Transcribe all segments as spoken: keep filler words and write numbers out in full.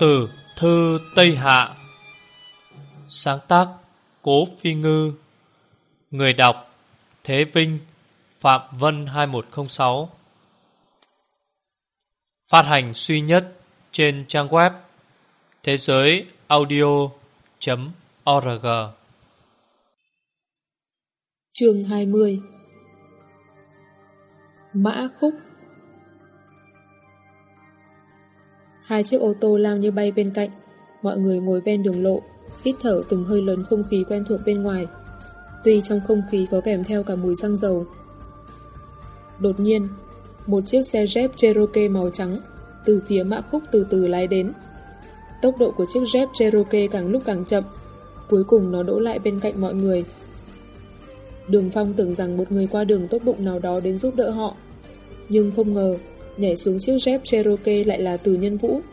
tử thư Tây Hạ. Sáng tác Cố Phi Ngư. Người đọc Thế Vinh, Phạm Vân hai một không sáu. Phát hành duy nhất trên trang web thế giới audio chấm org. Chương hai mươi. Mã Khúc. Hai chiếc ô tô lao như bay bên cạnh. Mọi người ngồi ven đường lộ, hít thở từng hơi lớn không khí quen thuộc bên ngoài. Tuy trong không khí có kèm theo cả mùi xăng dầu. Đột nhiên, một chiếc xe Jeep Cherokee màu trắng từ phía Mã Khúc từ từ lái đến. Tốc độ của chiếc Jeep Cherokee càng lúc càng chậm. Cuối cùng nó đỗ lại bên cạnh mọi người. Đường Phong tưởng rằng một người qua đường tốt bụng nào đó đến giúp đỡ họ, nhưng không ngờ nhảy xuống chiếc Jeep Cherokee lại là Từ Nhân Vũ.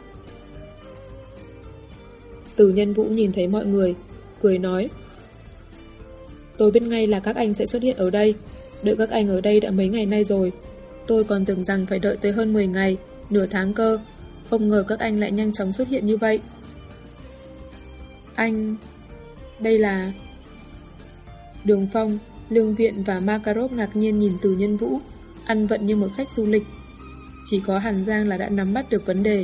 Từ Nhân Vũ nhìn thấy mọi người, cười nói: "Tôi biết ngay là các anh sẽ xuất hiện ở đây. Đợi các anh ở đây đã mấy ngày nay rồi. Tôi còn tưởng rằng phải đợi tới hơn mười ngày, nửa tháng cơ. Không ngờ các anh lại nhanh chóng xuất hiện như vậy." "Anh... đây là..." Đường Phong, Lương Viện và Makarov ngạc nhiên nhìn Từ Nhân Vũ, ăn vận như một khách du lịch. Chỉ có Hàn Giang là đã nắm bắt được vấn đề.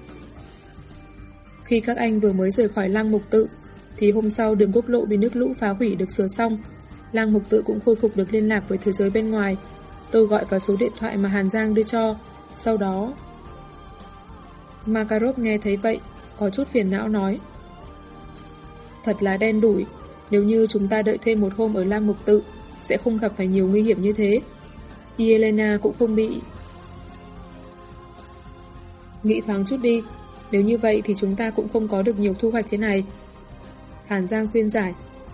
Khi các anh vừa mới rời khỏi Lăng Mục Tự, thì hôm sau đường quốc lộ bị nước lũ phá hủy được sửa xong. Lăng Mục Tự cũng khôi phục được liên lạc với thế giới bên ngoài. Tôi gọi vào số điện thoại mà Hàn Giang đưa cho. Sau đó... Makarov nghe thấy vậy, có chút phiền não nói: "Thật là đen đủi. Nếu như chúng ta đợi thêm một hôm ở Lăng Mục Tự, sẽ không gặp phải nhiều nguy hiểm như thế. Yelena cũng không bị..." "Nghĩ thoáng chút đi. Nếu như vậy thì chúng ta cũng không có được nhiều thu hoạch thế này." Hàn Giang khuyên giải.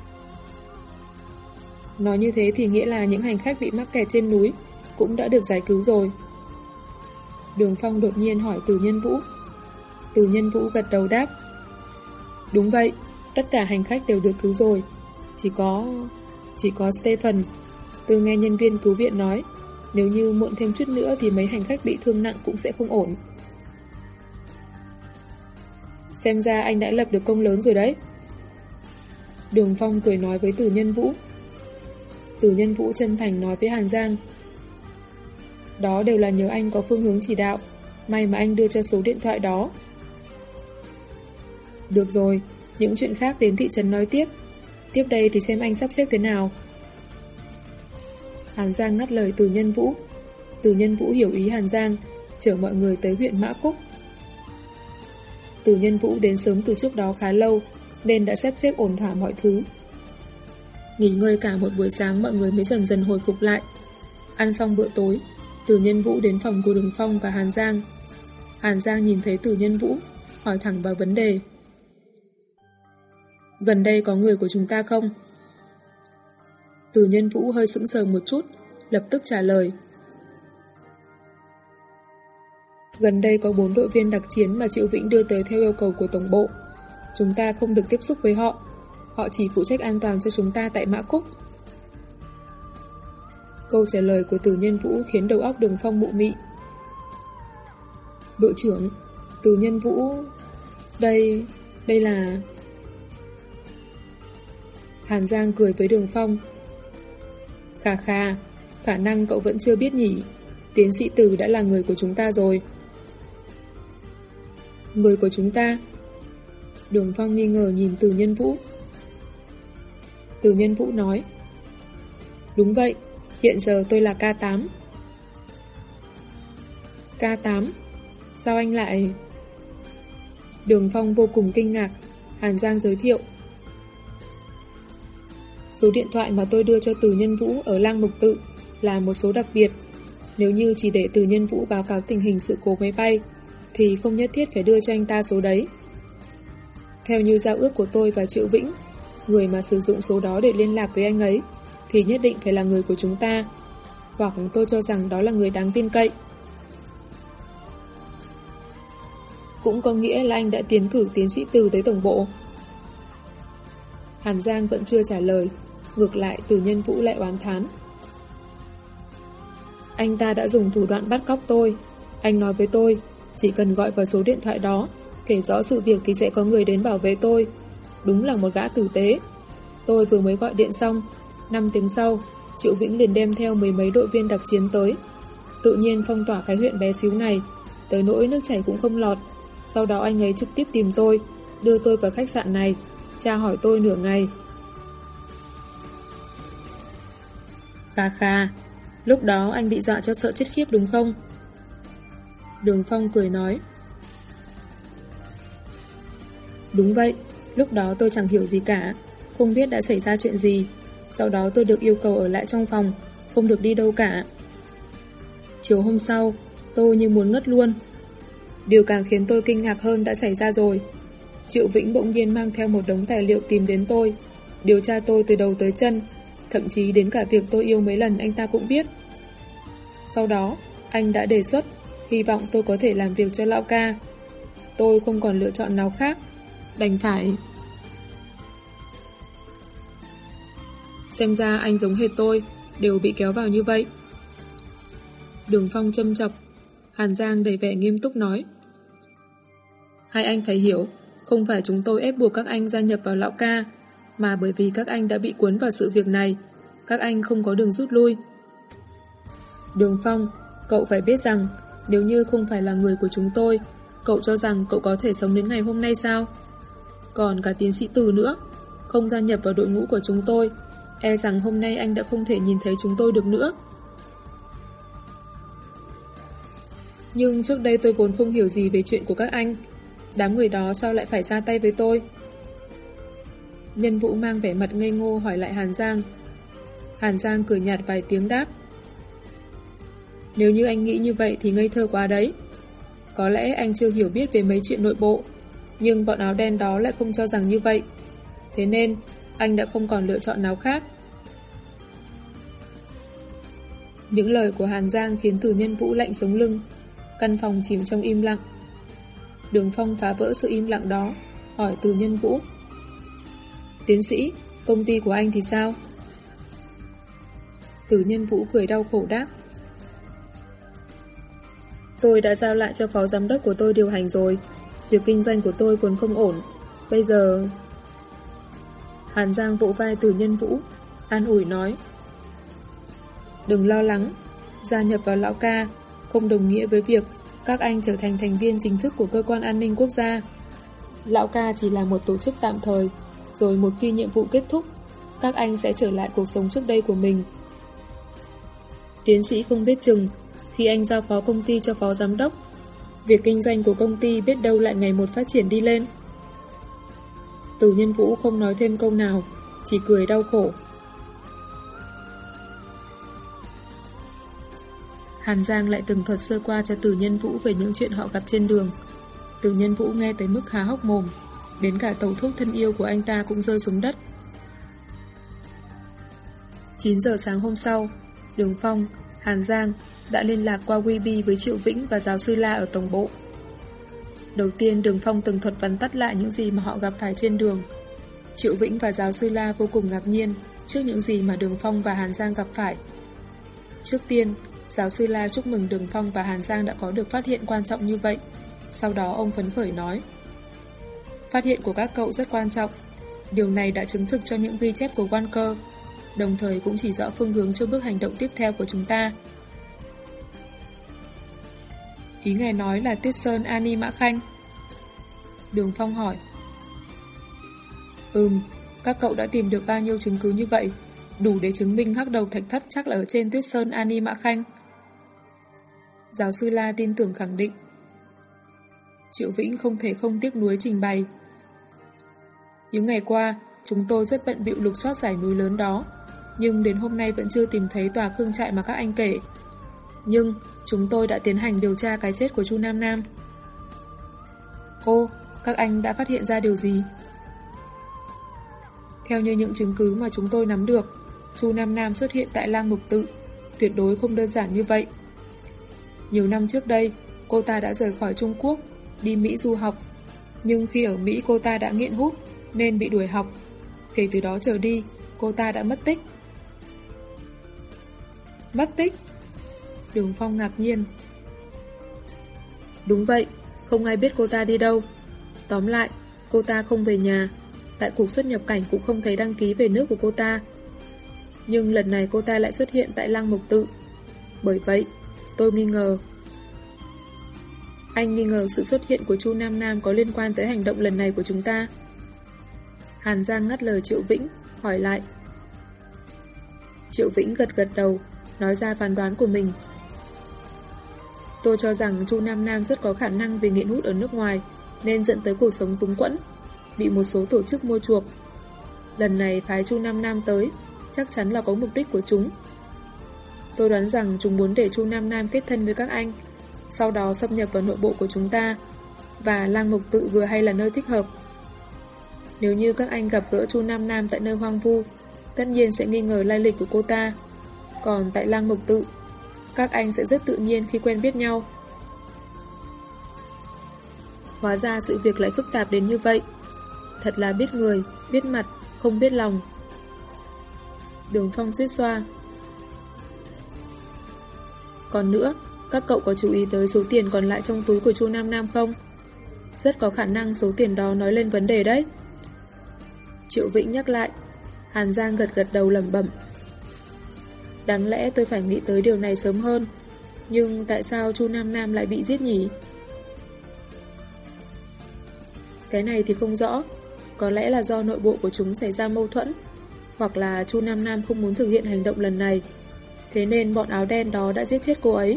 "Nói như thế thì nghĩa là những hành khách bị mắc kẹt trên núi cũng đã được giải cứu rồi." Đường Phong đột nhiên hỏi Từ Nhân Vũ. Từ Nhân Vũ gật đầu đáp: "Đúng vậy, tất cả hành khách đều được cứu rồi. Chỉ có... chỉ có Stephen. Tôi nghe nhân viên cứu viện nói, nếu như muộn thêm chút nữa thì mấy hành khách bị thương nặng cũng sẽ không ổn." "Xem ra anh đã lập được công lớn rồi đấy." Đường Phong cười nói với Từ Nhân Vũ. Từ Nhân Vũ chân thành nói với Hàn Giang: "Đó đều là nhờ anh có phương hướng chỉ đạo. May mà anh đưa cho số điện thoại đó." "Được rồi, những chuyện khác đến thị trấn nói tiếp. Tiếp đây thì xem anh sắp xếp thế nào." Hàn Giang ngắt lời Từ Nhân Vũ. Từ Nhân Vũ hiểu ý Hàn Giang, chở mọi người tới huyện Mã Khúc. Từ Nhân Vũ đến sớm từ trước đó khá lâu, nên đã xếp xếp ổn thỏa mọi thứ. Nghỉ ngơi cả một buổi sáng, mọi người mới dần dần hồi phục lại. Ăn xong bữa tối, Từ Nhân Vũ đến phòng của Đường Phong và Hàn Giang. Hàn Giang nhìn thấy Từ Nhân Vũ, hỏi thẳng vào vấn đề: "Gần đây có người của chúng ta không?" Từ Nhân Vũ hơi sững sờ một chút, lập tức trả lời: "Gần đây có bốn đội viên đặc chiến mà Triệu Vĩnh đưa tới theo yêu cầu của Tổng bộ. Chúng ta không được tiếp xúc với họ. Họ chỉ phụ trách an toàn cho chúng ta tại Mã Khúc." Câu trả lời của Từ Nhân Vũ khiến đầu óc Đường Phong mụ mị. "Đội trưởng, Từ Nhân Vũ... Đây... đây là..." Hàn Giang cười với Đường Phong. "Khà khà, khả năng cậu vẫn chưa biết nhỉ. Tiến sĩ Từ đã là người của chúng ta rồi." "Người của chúng ta?" Đường Phong nghi ngờ nhìn Từ Nhân Vũ. Từ Nhân Vũ nói: "Đúng vậy, hiện giờ tôi là K tám. K tám? Sao anh lại..." Đường Phong vô cùng kinh ngạc. Hàn Giang giới thiệu: "Số điện thoại mà tôi đưa cho Từ Nhân Vũ ở Lăng Mục Tự là một số đặc biệt. Nếu như chỉ để Từ Nhân Vũ báo cáo tình hình sự cố máy bay thì không nhất thiết phải đưa cho anh ta số đấy. Theo như giao ước của tôi và Triệu Vĩnh, người mà sử dụng số đó để liên lạc với anh ấy thì nhất định phải là người của chúng ta, hoặc tôi cho rằng đó là người đáng tin cậy. Cũng có nghĩa là anh đã tiến cử tiến sĩ Từ tới tổng bộ." Hàn Giang vẫn chưa trả lời. Ngược lại, Từ Nhân Vũ lại oán thán: "Anh ta đã dùng thủ đoạn bắt cóc tôi. Anh nói với tôi, chỉ cần gọi vào số điện thoại đó Kể rõ sự việc thì sẽ có người đến bảo vệ tôi. Đúng là một gã tử tế. Tôi vừa mới gọi điện xong, năm tiếng sau, Triệu Vĩnh liền đem theo mười mấy đội viên đặc chiến tới. Tự nhiên phong tỏa cái huyện bé xíu này, tới nỗi nước chảy cũng không lọt. Sau đó anh ấy trực tiếp tìm tôi, đưa tôi vào khách sạn này, tra hỏi tôi nửa ngày. Kha kha, lúc đó anh bị dọa cho sợ chết khiếp đúng không? Đường Phong cười nói. Đúng vậy, lúc đó tôi chẳng hiểu gì cả, không biết đã xảy ra chuyện gì. Sau đó tôi được yêu cầu ở lại trong phòng, không được đi đâu cả. Chiều hôm sau, tôi như muốn ngất luôn. Điều càng khiến tôi kinh ngạc hơn đã xảy ra rồi. Triệu Vĩnh bỗng nhiên mang theo một đống tài liệu tìm đến tôi, điều tra tôi từ đầu tới chân, thậm chí đến cả việc tôi yêu mấy lần anh ta cũng biết. Sau đó, anh đã đề xuất, hy vọng tôi có thể làm việc cho lão ca. Tôi không còn lựa chọn nào khác, đành phải. Xem ra anh giống hệt tôi, đều bị kéo vào như vậy. Đường Phong châm chọc. Hàn Giang đầy vẻ nghiêm túc nói. Hai anh phải hiểu, không phải chúng tôi ép buộc các anh gia nhập vào lão ca, mà bởi vì các anh đã bị cuốn vào sự việc này, các anh không có đường rút lui. Đường Phong, cậu phải biết rằng, nếu như không phải là người của chúng tôi, cậu cho rằng cậu có thể sống đến ngày hôm nay sao? Còn cả tiến sĩ Từ nữa, không gia nhập vào đội ngũ của chúng tôi, e rằng hôm nay anh đã không thể nhìn thấy chúng tôi được nữa. Nhưng trước đây tôi vốn không hiểu gì về chuyện của các anh. Đám người đó sao lại phải ra tay với tôi? Nhân Vũ mang vẻ mặt ngây ngô hỏi lại Hàn Giang. Hàn Giang cười nhạt vài tiếng đáp. Nếu như anh nghĩ như vậy thì ngây thơ quá đấy. Có lẽ anh chưa hiểu biết về mấy chuyện nội bộ, nhưng bọn áo đen đó lại không cho rằng như vậy. Thế nên, anh đã không còn lựa chọn nào khác. Những lời của Hàn Giang khiến Từ Nhân Vũ lạnh sống lưng. Căn phòng chìm trong im lặng. Đường Phong phá vỡ sự im lặng đó, hỏi Từ Nhân Vũ. Tiến sĩ, công ty của anh thì sao? Từ Nhân Vũ cười đau khổ đáp. Tôi đã giao lại cho phó giám đốc của tôi điều hành rồi. Việc kinh doanh của tôi vốn không ổn. Bây giờ... Hàn Giang vỗ vai Từ Nhân Vũ, an ủi nói. Đừng lo lắng, gia nhập vào lão ca không đồng nghĩa với việc các anh trở thành thành viên chính thức của cơ quan an ninh quốc gia. Lão ca chỉ là một tổ chức tạm thời, rồi một khi nhiệm vụ kết thúc, các anh sẽ trở lại cuộc sống trước đây của mình. Tiến sĩ không biết chừng, khi anh giao phó công ty cho phó giám đốc, việc kinh doanh của công ty biết đâu lại ngày một phát triển đi lên. Từ Nhân Vũ không nói thêm câu nào, chỉ cười đau khổ. Hàn Giang lại từng thuật sơ qua cho Từ Nhân Vũ về những chuyện họ gặp trên đường. Từ Nhân Vũ nghe tới mức há hốc mồm, đến cả tàu thuốc thân yêu của anh ta cũng rơi xuống đất. chín giờ sáng hôm sau, Đường Phong, Hàn Giang đã liên lạc qua Weibo với Triệu Vĩnh và giáo sư La ở tổng bộ. Đầu tiên Đường Phong từng thuật vắn tắt lại những gì mà họ gặp phải trên đường. Triệu Vĩnh và giáo sư La vô cùng ngạc nhiên trước những gì mà Đường Phong và Hàn Giang gặp phải. Trước tiên, giáo sư La chúc mừng Đường Phong và Hàn Giang đã có được phát hiện quan trọng như vậy. Sau đó ông phấn khởi nói: Phát hiện của các cậu rất quan trọng. Điều này đã chứng thực cho những ghi chép của Walker, đồng thời cũng chỉ rõ phương hướng cho bước hành động tiếp theo của chúng ta. Ý ngài nói là Tuyết Sơn Ani Mã Khanh? Đường Phong hỏi. Ừm, các cậu đã tìm được bao nhiêu chứng cứ như vậy, đủ để chứng minh hắc đầu thạch thất chắc là ở trên Tuyết Sơn Ani Mã Khanh? Giáo sư La tin tưởng khẳng định. Triệu Vĩnh không thể không tiếc nuối trình bày. Những ngày qua, chúng tôi rất bận bịu lục soát dải núi lớn đó, nhưng đến hôm nay vẫn chưa tìm thấy tòa khương trại mà các anh kể. Nhưng chúng tôi đã tiến hành điều tra cái chết của Chu Nam Nam. Ô, các anh đã phát hiện ra điều gì? Theo như những chứng cứ mà chúng tôi nắm được, Chu Nam Nam xuất hiện tại Lang Mục Tự, tuyệt đối không đơn giản như vậy. Nhiều năm trước đây, cô ta đã rời khỏi Trung Quốc, đi Mỹ du học. Nhưng khi ở Mỹ cô ta đã nghiện hút, nên bị đuổi học. Kể từ đó trở đi, cô ta đã mất tích. Mất tích? Đường Phong ngạc nhiên. Đúng vậy, không ai biết cô ta đi đâu. Tóm lại, cô ta không về nhà. Tại cục xuất nhập cảnh cũng không thấy đăng ký về nước của cô ta. Nhưng lần này cô ta lại xuất hiện tại Lăng Mộc Tự. Bởi vậy, tôi nghi ngờ. Anh nghi ngờ sự xuất hiện của Chu Nam Nam có liên quan tới hành động lần này của chúng ta. Hàn Giang ngắt lời Triệu Vĩnh, hỏi lại. Triệu Vĩnh gật gật đầu, nói ra phán đoán của mình. Tôi cho rằng Chu Nam Nam rất có khả năng vì nghiện hút ở nước ngoài nên dẫn tới cuộc sống túng quẫn, bị một số tổ chức mua chuộc. Lần này phái Chu Nam Nam tới, chắc chắn là có mục đích của chúng. Tôi đoán rằng chúng muốn để Chu Nam Nam kết thân với các anh, sau đó xâm nhập vào nội bộ của chúng ta, và Lăng Mộc Tự vừa hay là nơi thích hợp. Nếu như các anh gặp gỡ Chu Nam Nam tại nơi hoang vu, tất nhiên sẽ nghi ngờ lai lịch của cô ta. Còn tại Lăng Mộc Tự, các anh sẽ rất tự nhiên khi quen biết nhau. Hóa ra sự việc lại phức tạp đến như vậy. Thật là biết người, biết mặt, không biết lòng. Đường Phong suýt xoa. Còn nữa, các cậu có chú ý tới số tiền còn lại trong túi của Chu Nam Nam không? Rất có khả năng số tiền đó nói lên vấn đề đấy. Triệu Vĩnh nhắc lại. Hàn Giang gật gật đầu lẩm bẩm. Đáng lẽ tôi phải nghĩ tới điều này sớm hơn. Nhưng tại sao Chu Nam Nam lại bị giết nhỉ? Cái này thì không rõ. Có lẽ là do nội bộ của chúng xảy ra mâu thuẫn, hoặc là Chu Nam Nam không muốn thực hiện hành động lần này, thế nên bọn áo đen đó đã giết chết cô ấy.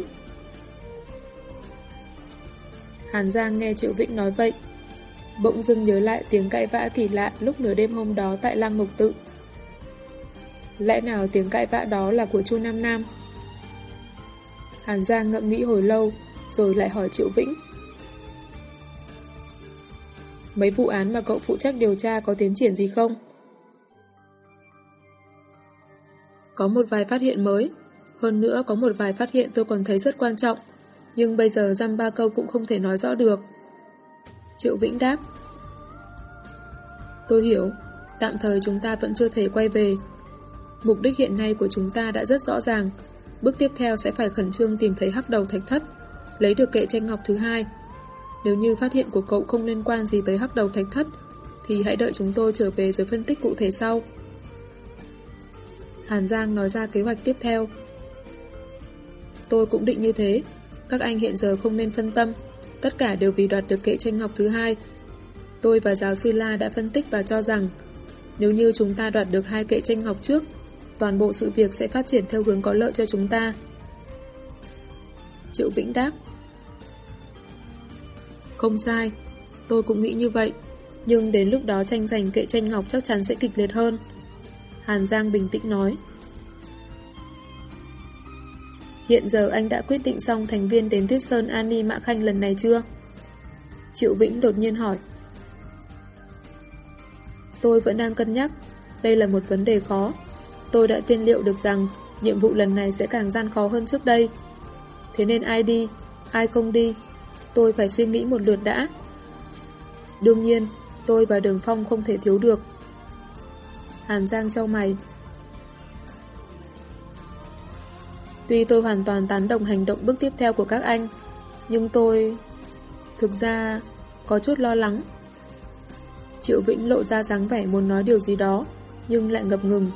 Hàn Giang nghe Triệu Vĩnh nói vậy, bỗng dưng nhớ lại tiếng cãi vã kỳ lạ lúc nửa đêm hôm đó tại Lăng Mộc Tự. Lẽ nào tiếng cãi vã đó là của Chu Nam Nam? Hàn Giang ngẫm nghĩ hồi lâu, rồi lại hỏi Triệu Vĩnh. Mấy vụ án mà cậu phụ trách điều tra có tiến triển gì không? Có một vài phát hiện mới. Hơn nữa có một vài phát hiện tôi còn thấy rất quan trọng, nhưng bây giờ dăm ba câu cũng không thể nói rõ được. Triệu Vĩnh đáp. Tôi hiểu, tạm thời chúng ta vẫn chưa thể quay về. Mục đích hiện nay của chúng ta đã rất rõ ràng. Bước tiếp theo sẽ phải khẩn trương tìm thấy hắc đầu thạch thất, lấy được kệ tranh ngọc thứ hai. Nếu như phát hiện của cậu không liên quan gì tới hắc đầu thạch thất, thì hãy đợi chúng tôi trở về rồi phân tích cụ thể sau. Hàn Giang nói ra kế hoạch tiếp theo. Tôi cũng định như thế. Các anh hiện giờ không nên phân tâm. Tất cả đều vì đoạt được kệ tranh ngọc thứ hai. Tôi và giáo sư La đã phân tích và cho rằng nếu như chúng ta đoạt được hai kệ tranh ngọc trước, toàn bộ sự việc sẽ phát triển theo hướng có lợi cho chúng ta. Triệu Vĩnh đáp. Không sai, tôi cũng nghĩ như vậy. Nhưng đến lúc đó tranh giành kệ tranh ngọc chắc chắn sẽ kịch liệt hơn. Hàn Giang bình tĩnh nói. Hiện giờ anh đã quyết định xong thành viên đến Tuyết Sơn Ani Mã Khanh lần này chưa? Triệu Vĩnh đột nhiên hỏi. Tôi vẫn đang cân nhắc. Đây là một vấn đề khó. Tôi đã tiên liệu được rằng nhiệm vụ lần này sẽ càng gian khó hơn trước đây. Thế nên ai đi, ai không đi, tôi phải suy nghĩ một lượt đã. Đương nhiên, tôi và Đường Phong không thể thiếu được. Hàn Giang chau mày. Tuy tôi hoàn toàn tán đồng hành động bước tiếp theo của các anh, nhưng tôi... thực ra... có chút lo lắng. Triệu Vĩnh lộ ra dáng vẻ muốn nói điều gì đó, nhưng lại ngập ngừng.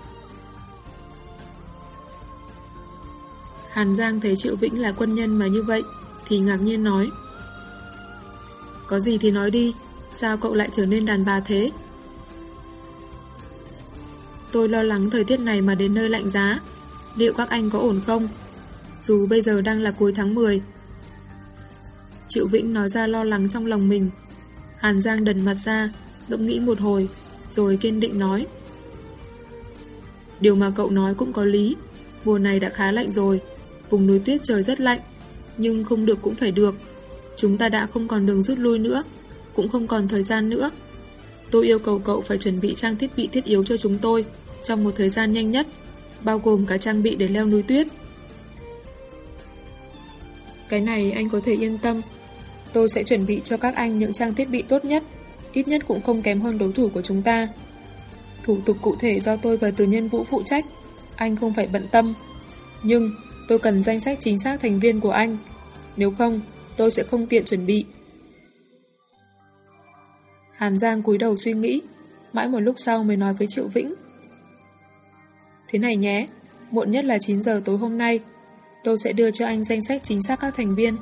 Hàn Giang thấy Triệu Vĩnh là quân nhân mà như vậy, thì ngạc nhiên nói. Có gì thì nói đi, sao cậu lại trở nên đàn bà thế? Tôi lo lắng thời tiết này mà đến nơi lạnh giá, liệu các anh có ổn không? Dù bây giờ đang là cuối tháng mười. Triệu Vĩnh nói ra lo lắng trong lòng mình. Hàn Giang đần mặt ra, ngẫm nghĩ một hồi, rồi kiên định nói. Điều mà cậu nói cũng có lý. Mùa này đã khá lạnh rồi, vùng núi tuyết trời rất lạnh, nhưng không được cũng phải được. Chúng ta đã không còn đường rút lui nữa, cũng không còn thời gian nữa. Tôi yêu cầu cậu phải chuẩn bị trang thiết bị thiết yếu cho chúng tôi trong một thời gian nhanh nhất, bao gồm cả trang bị để leo núi tuyết. Cái này anh có thể yên tâm. Tôi sẽ chuẩn bị cho các anh những trang thiết bị tốt nhất, ít nhất cũng không kém hơn đối thủ của chúng ta. Thủ tục cụ thể do tôi và Từ Nhân Vũ phụ trách, anh không phải bận tâm. Nhưng tôi cần danh sách chính xác thành viên của anh. Nếu không, tôi sẽ không tiện chuẩn bị. Hàn Giang cúi đầu suy nghĩ, mãi một lúc sau mới nói với Triệu Vĩnh. Thế này nhé, muộn nhất là chín giờ tối hôm nay, tôi sẽ đưa cho anh danh sách chính xác các thành viên.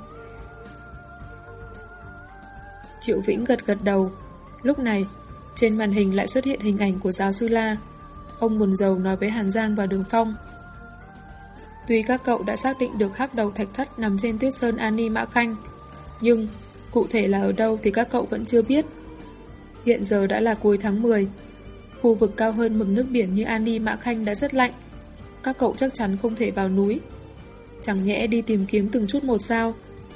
Triệu Vĩnh gật gật đầu. Lúc này, trên màn hình lại xuất hiện hình ảnh của giáo sư La. Ông buồn rầu nói với Hàn Giang và Đường Phong. Tuy các cậu đã xác định được hắc đầu thạch thất nằm trên Tuyết Sơn An Ni Mã Khanh, nhưng cụ thể là ở đâu thì các cậu vẫn chưa biết. Hiện giờ đã là cuối tháng mười. Khu vực cao hơn mực nước biển như An Ni Mã Khanh đã rất lạnh. Các cậu chắc chắn không thể vào núi. Chẳng nhẽ đi tìm kiếm từng chút một sao?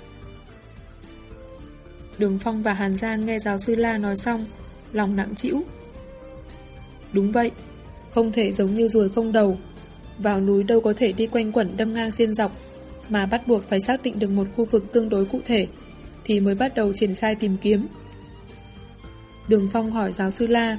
Đường Phong và Hàn Giang nghe giáo sư La nói xong, lòng nặng trĩu. Đúng vậy, không thể giống như ruồi không đầu. Vào núi đâu có thể đi quanh quẩn đâm ngang xiên dọc, mà bắt buộc phải xác định được một khu vực tương đối cụ thể thì mới bắt đầu triển khai tìm kiếm. Đường Phong hỏi giáo sư La.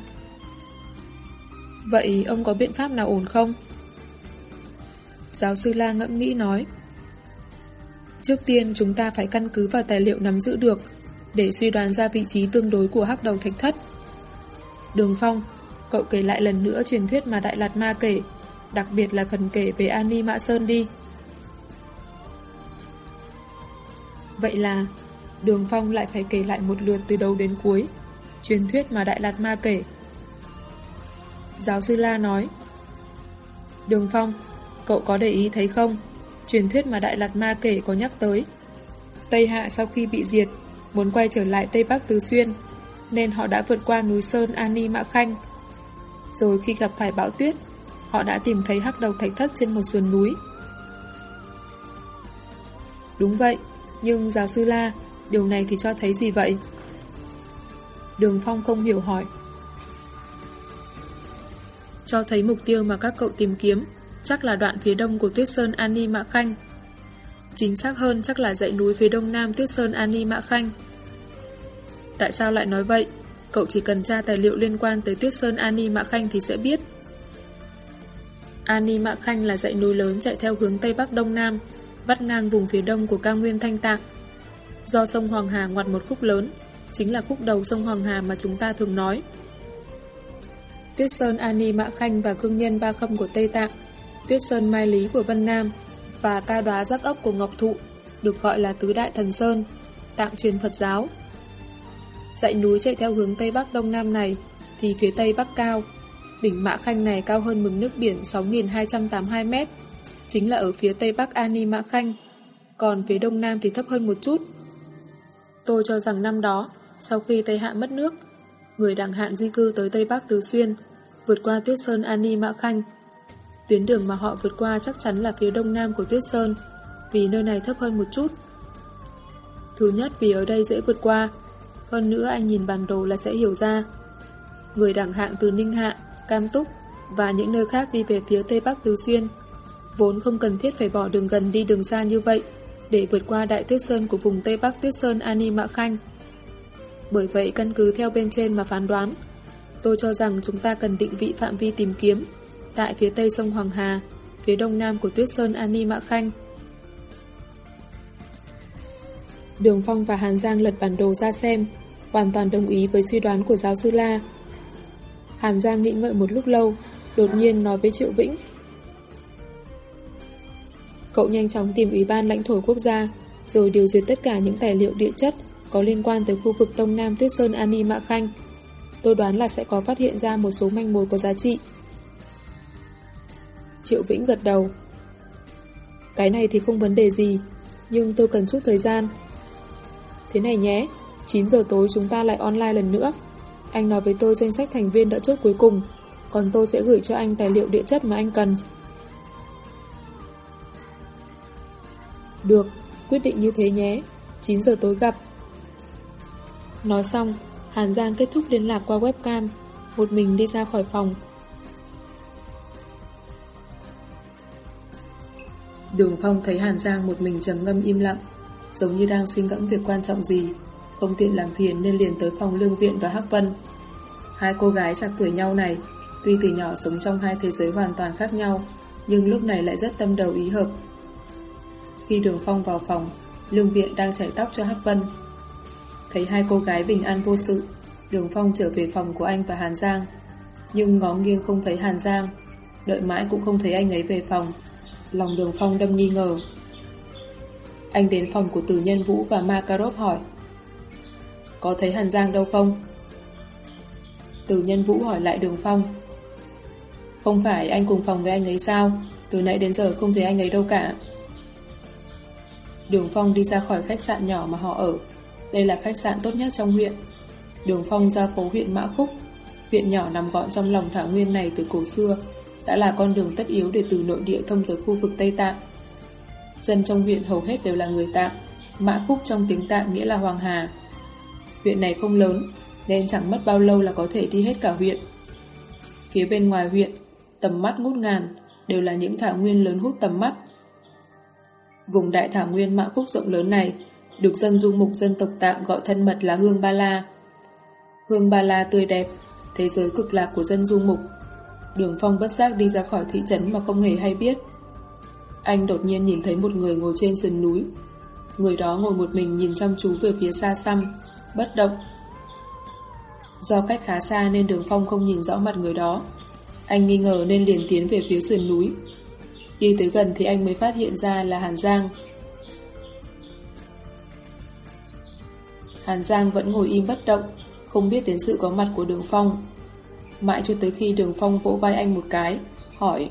Vậy ông có biện pháp nào ổn không? Giáo sư La ngẫm nghĩ nói. Trước tiên chúng ta phải căn cứ vào tài liệu nắm giữ được để suy đoán ra vị trí tương đối của hắc đầu thạch thất. Đường Phong, cậu kể lại lần nữa truyền thuyết mà Đại Lạt Ma kể, đặc biệt là phần kể về An Ni Mã Sơn đi. Vậy là Đường Phong lại phải kể lại một lượt từ đầu đến cuối truyền thuyết mà Đại Lạt Ma kể. Giáo sư La nói. Đường Phong, cậu có để ý thấy không? Truyền thuyết mà Đại Lạt Ma kể có nhắc tới Tây Hạ sau khi bị diệt muốn quay trở lại Tây Bắc Tứ Xuyên, nên họ đã vượt qua núi Sơn An Ni Mã Khanh. Rồi khi gặp phải bão tuyết, họ đã tìm thấy hắc đầu thạch thất trên một sườn núi. Đúng vậy, nhưng giáo sư La, điều này thì cho thấy gì vậy? Đường Phong không hiểu hỏi. Cho thấy mục tiêu mà các cậu tìm kiếm chắc là đoạn phía đông của Tuyết Sơn An Ni Mã Khanh. Chính xác hơn chắc là dãy núi phía đông nam Tuyết Sơn An Ni Mã Khanh. Tại sao lại nói vậy? Cậu chỉ cần tra tài liệu liên quan tới Tuyết Sơn An Ni Mã Khanh thì sẽ biết. An Ni Mã Khanh là dãy núi lớn chạy theo hướng Tây Bắc Đông Nam, vắt ngang vùng phía đông của cao nguyên Thanh Tạng. Do sông Hoàng Hà ngoặt một khúc lớn, chính là khúc đầu sông Hoàng Hà mà chúng ta thường nói. Tuyết Sơn An Ni Mã Khanh và Cương Nhân Ba Khâm của Tây Tạng, Tuyết Sơn Mai Lý của Vân Nam và Ca Đoá Giác Ốc của Ngọc Thụ được gọi là Tứ Đại Thần Sơn, Tạng truyền Phật giáo. Dãy núi chạy theo hướng Tây Bắc Đông Nam này thì phía Tây Bắc cao, đỉnh Mã Khanh này cao hơn mực nước biển sáu nghìn hai trăm tám mươi hai mét, chính là ở phía Tây Bắc An Ni Mã Khanh, còn phía Đông Nam thì thấp hơn một chút. Tôi cho rằng năm đó, sau khi Tây Hạ mất nước, người Đảng Hạng di cư tới Tây Bắc Tứ Xuyên, vượt qua Tuyết Sơn An Ni Mã Khanh. Tuyến đường mà họ vượt qua chắc chắn là phía đông nam của Tuyết Sơn, vì nơi này thấp hơn một chút. Thứ nhất vì ở đây dễ vượt qua, hơn nữa anh nhìn bản đồ là sẽ hiểu ra. Người Đảng Hạng từ Ninh Hạ, Cam Túc và những nơi khác đi về phía Tây Bắc Tứ Xuyên, vốn không cần thiết phải bỏ đường gần đi đường xa như vậy để vượt qua Đại Tuyết Sơn của vùng Tây Bắc Tuyết Sơn An Ni Mã Khanh. Bởi vậy căn cứ theo bên trên mà phán đoán, tôi cho rằng chúng ta cần định vị phạm vi tìm kiếm tại phía tây sông Hoàng Hà, phía đông nam của Tuyết Sơn An Ni Mã Khanh. Đường Phong và Hàn Giang lật bản đồ ra xem, hoàn toàn đồng ý với suy đoán của giáo sư La. Hàn Giang nghĩ ngợi một lúc lâu, đột nhiên nói với Triệu Vĩnh. Cậu nhanh chóng tìm Ủy ban lãnh thổ quốc gia, rồi điều duyệt tất cả những tài liệu địa chất có liên quan tới khu vực đông nam Tuyết Sơn An Ni Mã Khanh. Tôi đoán là sẽ có phát hiện ra một số manh mối có giá trị. Triệu Vĩnh gật đầu. Cái này thì không vấn đề gì, nhưng tôi cần chút thời gian. Thế này nhé, chín giờ tối chúng ta lại online lần nữa. Anh nói với tôi danh sách thành viên đã chốt cuối cùng, còn tôi sẽ gửi cho anh tài liệu địa chất mà anh cần. Được, quyết định như thế nhé, chín giờ tối gặp. Nói xong, Hàn Giang kết thúc liên lạc qua webcam, một mình đi ra khỏi phòng. Đường Phong thấy Hàn Giang một mình trầm ngâm im lặng, giống như đang suy ngẫm việc quan trọng gì, không tiện làm phiền nên liền tới phòng Lương Viện và Hắc Vân. Hai cô gái trạc tuổi nhau này, tuy từ nhỏ sống trong hai thế giới hoàn toàn khác nhau, nhưng lúc này lại rất tâm đầu ý hợp. Khi Đường Phong vào phòng, Lương Viện đang chải tóc cho Hắc Vân. Thấy hai cô gái bình an vô sự, Đường Phong trở về phòng của anh và Hàn Giang, nhưng ngó nghiêng không thấy Hàn Giang, đợi mãi cũng không thấy anh ấy về phòng. Lòng Đường Phong đâm nghi ngờ. Anh đến phòng của Từ Nhân Vũ và Makarov hỏi: có thấy Hàn Giang đâu không? Từ Nhân Vũ hỏi lại Đường Phong: không phải anh cùng phòng với anh ấy sao? Từ nãy đến giờ không thấy anh ấy đâu cả. Đường Phong đi ra khỏi khách sạn nhỏ mà họ ở. Đây là khách sạn tốt nhất trong huyện. Đường Phong ra phố huyện Mã Khúc. Huyện nhỏ nằm gọn trong lòng thảo nguyên này từ cổ xưa, đã là con đường tất yếu để từ nội địa thông tới khu vực Tây Tạng. Dân trong huyện hầu hết đều là người Tạng. Mã Khúc trong tiếng Tạng nghĩa là Hoàng Hà. Huyện này không lớn, nên chẳng mất bao lâu là có thể đi hết cả huyện. Phía bên ngoài huyện, tầm mắt ngút ngàn, đều là những thảo nguyên lớn hút tầm mắt. Vùng đại thảo nguyên Mã Khúc rộng lớn này được dân du mục dân tộc Tạng gọi thân mật là Hương Ba La. Hương Ba La tươi đẹp, thế giới cực lạc của dân du mục. Đường Phong bất giác đi ra khỏi thị trấn mà không hề hay biết. Anh đột nhiên nhìn thấy một người ngồi trên sườn núi. Người đó ngồi một mình nhìn chăm chú về phía xa xăm, bất động. Do cách khá xa nên Đường Phong không nhìn rõ mặt người đó. Anh nghi ngờ nên liền tiến về phía sườn núi. Đi tới gần thì anh mới phát hiện ra là Hàn Giang. Hàn Giang vẫn ngồi im bất động, không biết đến sự có mặt của Đường Phong. Mãi cho tới khi Đường Phong vỗ vai anh một cái, hỏi: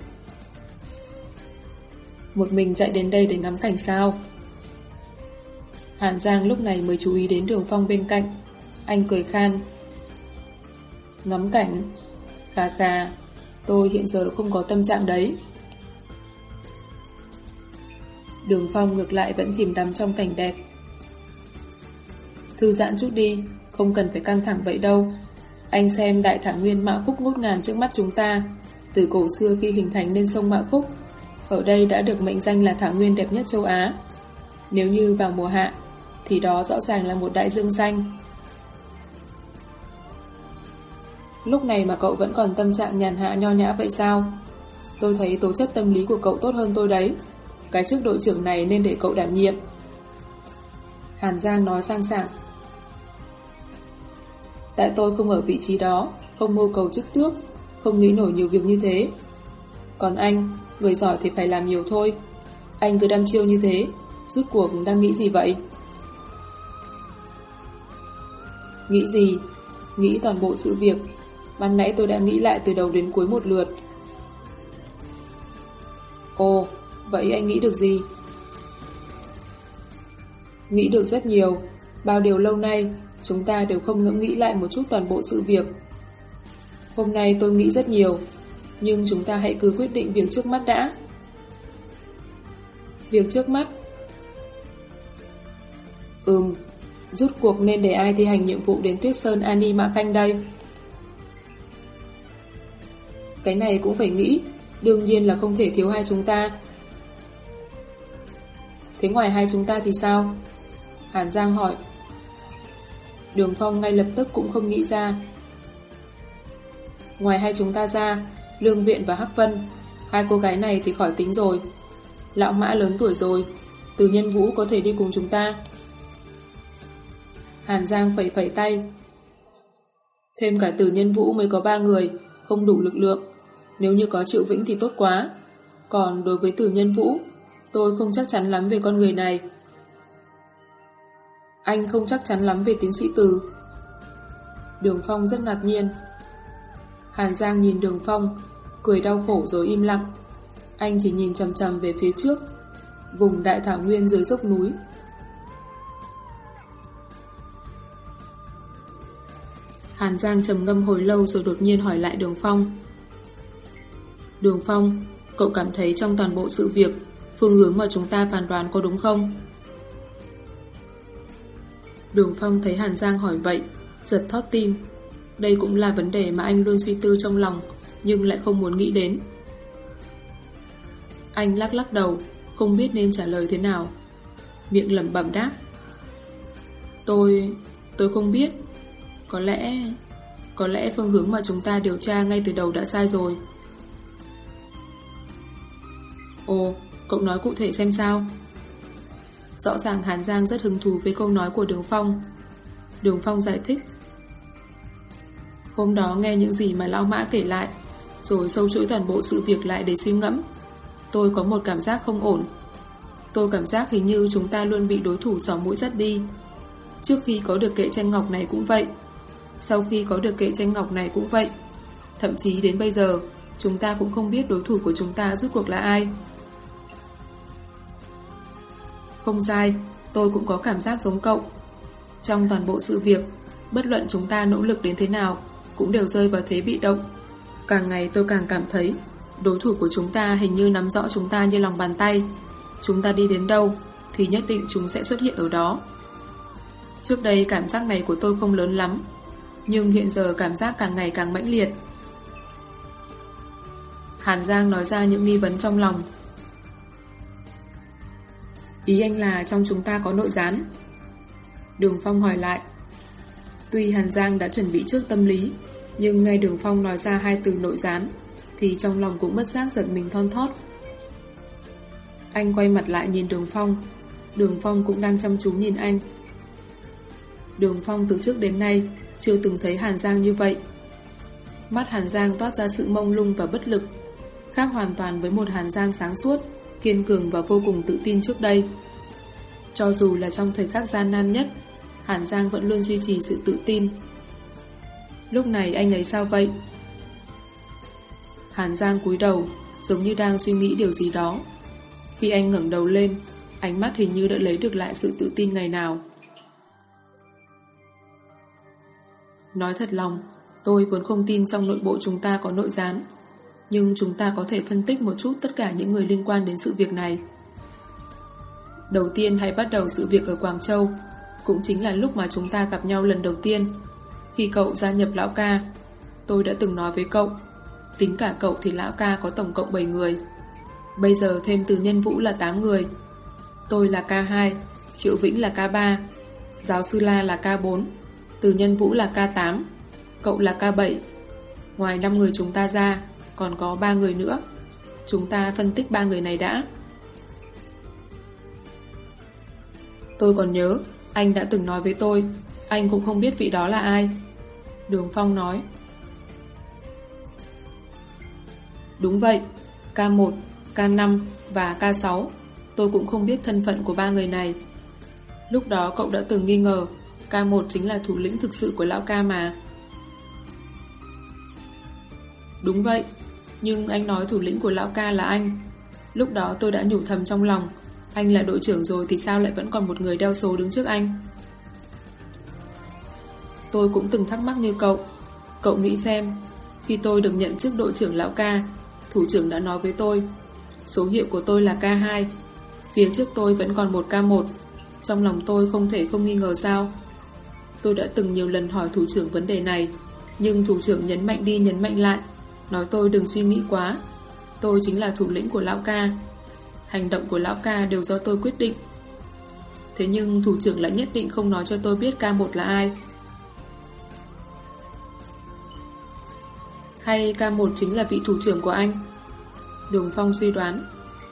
một mình chạy đến đây để ngắm cảnh sao? Hàn Giang lúc này mới chú ý đến Đường Phong bên cạnh. Anh cười khan: ngắm cảnh? Khà khà, tôi hiện giờ không có tâm trạng đấy. Đường Phong ngược lại vẫn chìm đắm trong cảnh đẹp. Thư giãn chút đi, không cần phải căng thẳng vậy đâu. Anh xem đại thảo nguyên Mã Khúc ngút ngàn trước mắt chúng ta. Từ cổ xưa khi hình thành nên sông Mã Khúc, ở đây đã được mệnh danh là thảo nguyên đẹp nhất châu Á. Nếu như vào mùa hạ, thì đó rõ ràng là một đại dương xanh. Lúc này mà cậu vẫn còn tâm trạng nhàn hạ nho nhã vậy sao? Tôi thấy tố chất tâm lý của cậu tốt hơn tôi đấy. Cái chức đội trưởng này nên để cậu đảm nhiệm. Hàn Giang nói sang sảng: tại tôi không ở vị trí đó, không mưu cầu chức tước, không nghĩ nổi nhiều việc như thế. Còn anh, người giỏi thì phải làm nhiều thôi. Anh cứ đăm chiêu như thế, rút cuộc đang nghĩ gì vậy? Nghĩ gì? Nghĩ toàn bộ sự việc. Ban nãy tôi đã nghĩ lại từ đầu đến cuối một lượt. Ồ, vậy anh nghĩ được gì? Nghĩ được rất nhiều. Bao điều lâu nay chúng ta đều không ngẫm nghĩ lại một chút toàn bộ sự việc. Hôm nay tôi nghĩ rất nhiều, nhưng chúng ta hãy cứ quyết định việc trước mắt đã. Việc trước mắt? Ừm, rút cuộc nên để ai thi hành nhiệm vụ đến Tuyết Sơn Ani Mã Khanh đây? Cái này cũng phải nghĩ, đương nhiên là không thể thiếu hai chúng ta. Thế ngoài hai chúng ta thì sao? Hàn Giang hỏi. Đường Phong ngay lập tức cũng không nghĩ ra. Ngoài hai chúng ta ra, Lương Viện và Hắc Vân, hai cô gái này thì khỏi tính rồi. Lão Mã lớn tuổi rồi, Từ Nhân Vũ có thể đi cùng chúng ta. Hàn Giang phẩy phẩy tay. Thêm cả Từ Nhân Vũ mới có ba người, không đủ lực lượng. Nếu như có Triệu Vĩnh thì tốt quá. Còn đối với Từ Nhân Vũ, tôi không chắc chắn lắm về con người này. Anh không chắc chắn lắm về tiến sĩ Từ? Đường Phong rất ngạc nhiên. Hàn Giang nhìn Đường Phong, cười đau khổ rồi im lặng. Anh chỉ nhìn chằm chằm về phía trước, vùng đại thảo nguyên dưới dốc núi. Hàn Giang trầm ngâm hồi lâu rồi đột nhiên hỏi lại Đường Phong. Đường Phong, cậu cảm thấy trong toàn bộ sự việc, phương hướng mà chúng ta phán đoán có đúng không? Đường Phong thấy Hàn Giang hỏi vậy, giật thót tim. Đây cũng là vấn đề mà anh luôn suy tư trong lòng, nhưng lại không muốn nghĩ đến. Anh lắc lắc đầu, không biết nên trả lời thế nào. Miệng lẩm bẩm đáp: Tôi... tôi không biết. Có lẽ... có lẽ phương hướng mà chúng ta điều tra ngay từ đầu đã sai rồi. Ồ, cậu nói cụ thể xem sao? Rõ ràng Hàn Giang rất hứng thú với câu nói của Đường Phong. Đường Phong giải thích: Hôm đó nghe những gì mà Lão Mã kể lại, rồi sâu chuỗi toàn bộ sự việc lại để suy ngẫm, tôi có một cảm giác không ổn. Tôi cảm giác hình như chúng ta luôn bị đối thủ xỏ mũi dắt đi. Trước khi có được kệ tranh ngọc này cũng vậy, sau khi có được kệ tranh ngọc này cũng vậy. Thậm chí đến bây giờ, chúng ta cũng không biết đối thủ của chúng ta rốt cuộc là ai. Không sai, tôi cũng có cảm giác giống cậu. Trong toàn bộ sự việc, bất luận chúng ta nỗ lực đến thế nào, cũng đều rơi vào thế bị động. Càng ngày tôi càng cảm thấy đối thủ của chúng ta hình như nắm rõ chúng ta như lòng bàn tay. Chúng ta đi đến đâu thì nhất định chúng sẽ xuất hiện ở đó. Trước đây cảm giác này của tôi không lớn lắm, nhưng hiện giờ cảm giác càng ngày càng mãnh liệt. Hàn Giang nói ra những nghi vấn trong lòng. Ý anh là trong chúng ta có nội gián? Đường Phong hỏi lại. Tuy Hàn Giang đã chuẩn bị trước tâm lý, nhưng nghe Đường Phong nói ra hai từ nội gián thì trong lòng cũng bất giác giật mình thon thót. Anh quay mặt lại nhìn Đường Phong. Đường Phong cũng đang chăm chú nhìn anh. Đường Phong từ trước đến nay chưa từng thấy Hàn Giang như vậy. Mắt Hàn Giang toát ra sự mông lung và bất lực, khác hoàn toàn với một Hàn Giang sáng suốt, kiên cường và vô cùng tự tin trước đây. Cho dù là trong thời khắc gian nan nhất, Hàn Giang vẫn luôn duy trì sự tự tin. Lúc này anh ấy sao vậy? Hàn Giang cúi đầu, giống như đang suy nghĩ điều gì đó. Khi anh ngẩng đầu lên, ánh mắt hình như đã lấy được lại sự tự tin ngày nào. Nói thật lòng, tôi vốn không tin trong nội bộ chúng ta có nội gián, nhưng chúng ta có thể phân tích một chút tất cả những người liên quan đến sự việc này. Đầu tiên hãy bắt đầu sự việc ở Quảng Châu, cũng chính là lúc mà chúng ta gặp nhau lần đầu tiên. Khi cậu gia nhập Lão Ca, tôi đã từng nói với cậu, tính cả cậu thì Lão Ca có tổng cộng bảy người. Bây giờ thêm từ Nhân Vũ là tám người. Tôi là ca hai, Triệu Vĩnh là ca ba, Giáo sư La là ca bốn, từ Nhân Vũ là ca tám, cậu là ca bảy. Ngoài năm người chúng ta ra, còn có ba người nữa. Chúng ta phân tích ba người này đã. Tôi còn nhớ, anh đã từng nói với tôi, anh cũng không biết vị đó là ai. Đường Phong nói. Đúng vậy, ca một, ca năm và ca sáu, tôi cũng không biết thân phận của ba người này. Lúc đó cậu đã từng nghi ngờ ca một chính là thủ lĩnh thực sự của Lão Ca mà. Đúng vậy, nhưng anh nói thủ lĩnh của Lão Ca là anh. Lúc đó tôi đã nhủ thầm trong lòng, anh là đội trưởng rồi thì sao lại vẫn còn một người đeo số đứng trước anh. Tôi cũng từng thắc mắc như cậu. Cậu nghĩ xem, khi tôi được nhận chức đội trưởng Lão Ca, thủ trưởng đã nói với tôi, số hiệu của tôi là ca hai, phía trước tôi vẫn còn một ca một. Trong lòng tôi không thể không nghi ngờ sao. Tôi đã từng nhiều lần hỏi thủ trưởng vấn đề này, nhưng thủ trưởng nhấn mạnh đi nhấn mạnh lại, nói tôi đừng suy nghĩ quá. Tôi chính là thủ lĩnh của Lão Ca. Hành động của Lão Ca đều do tôi quyết định. Thế nhưng thủ trưởng lại nhất định không nói cho tôi biết ca một là ai. Hay ca một chính là vị thủ trưởng của anh? Đường Phong suy đoán.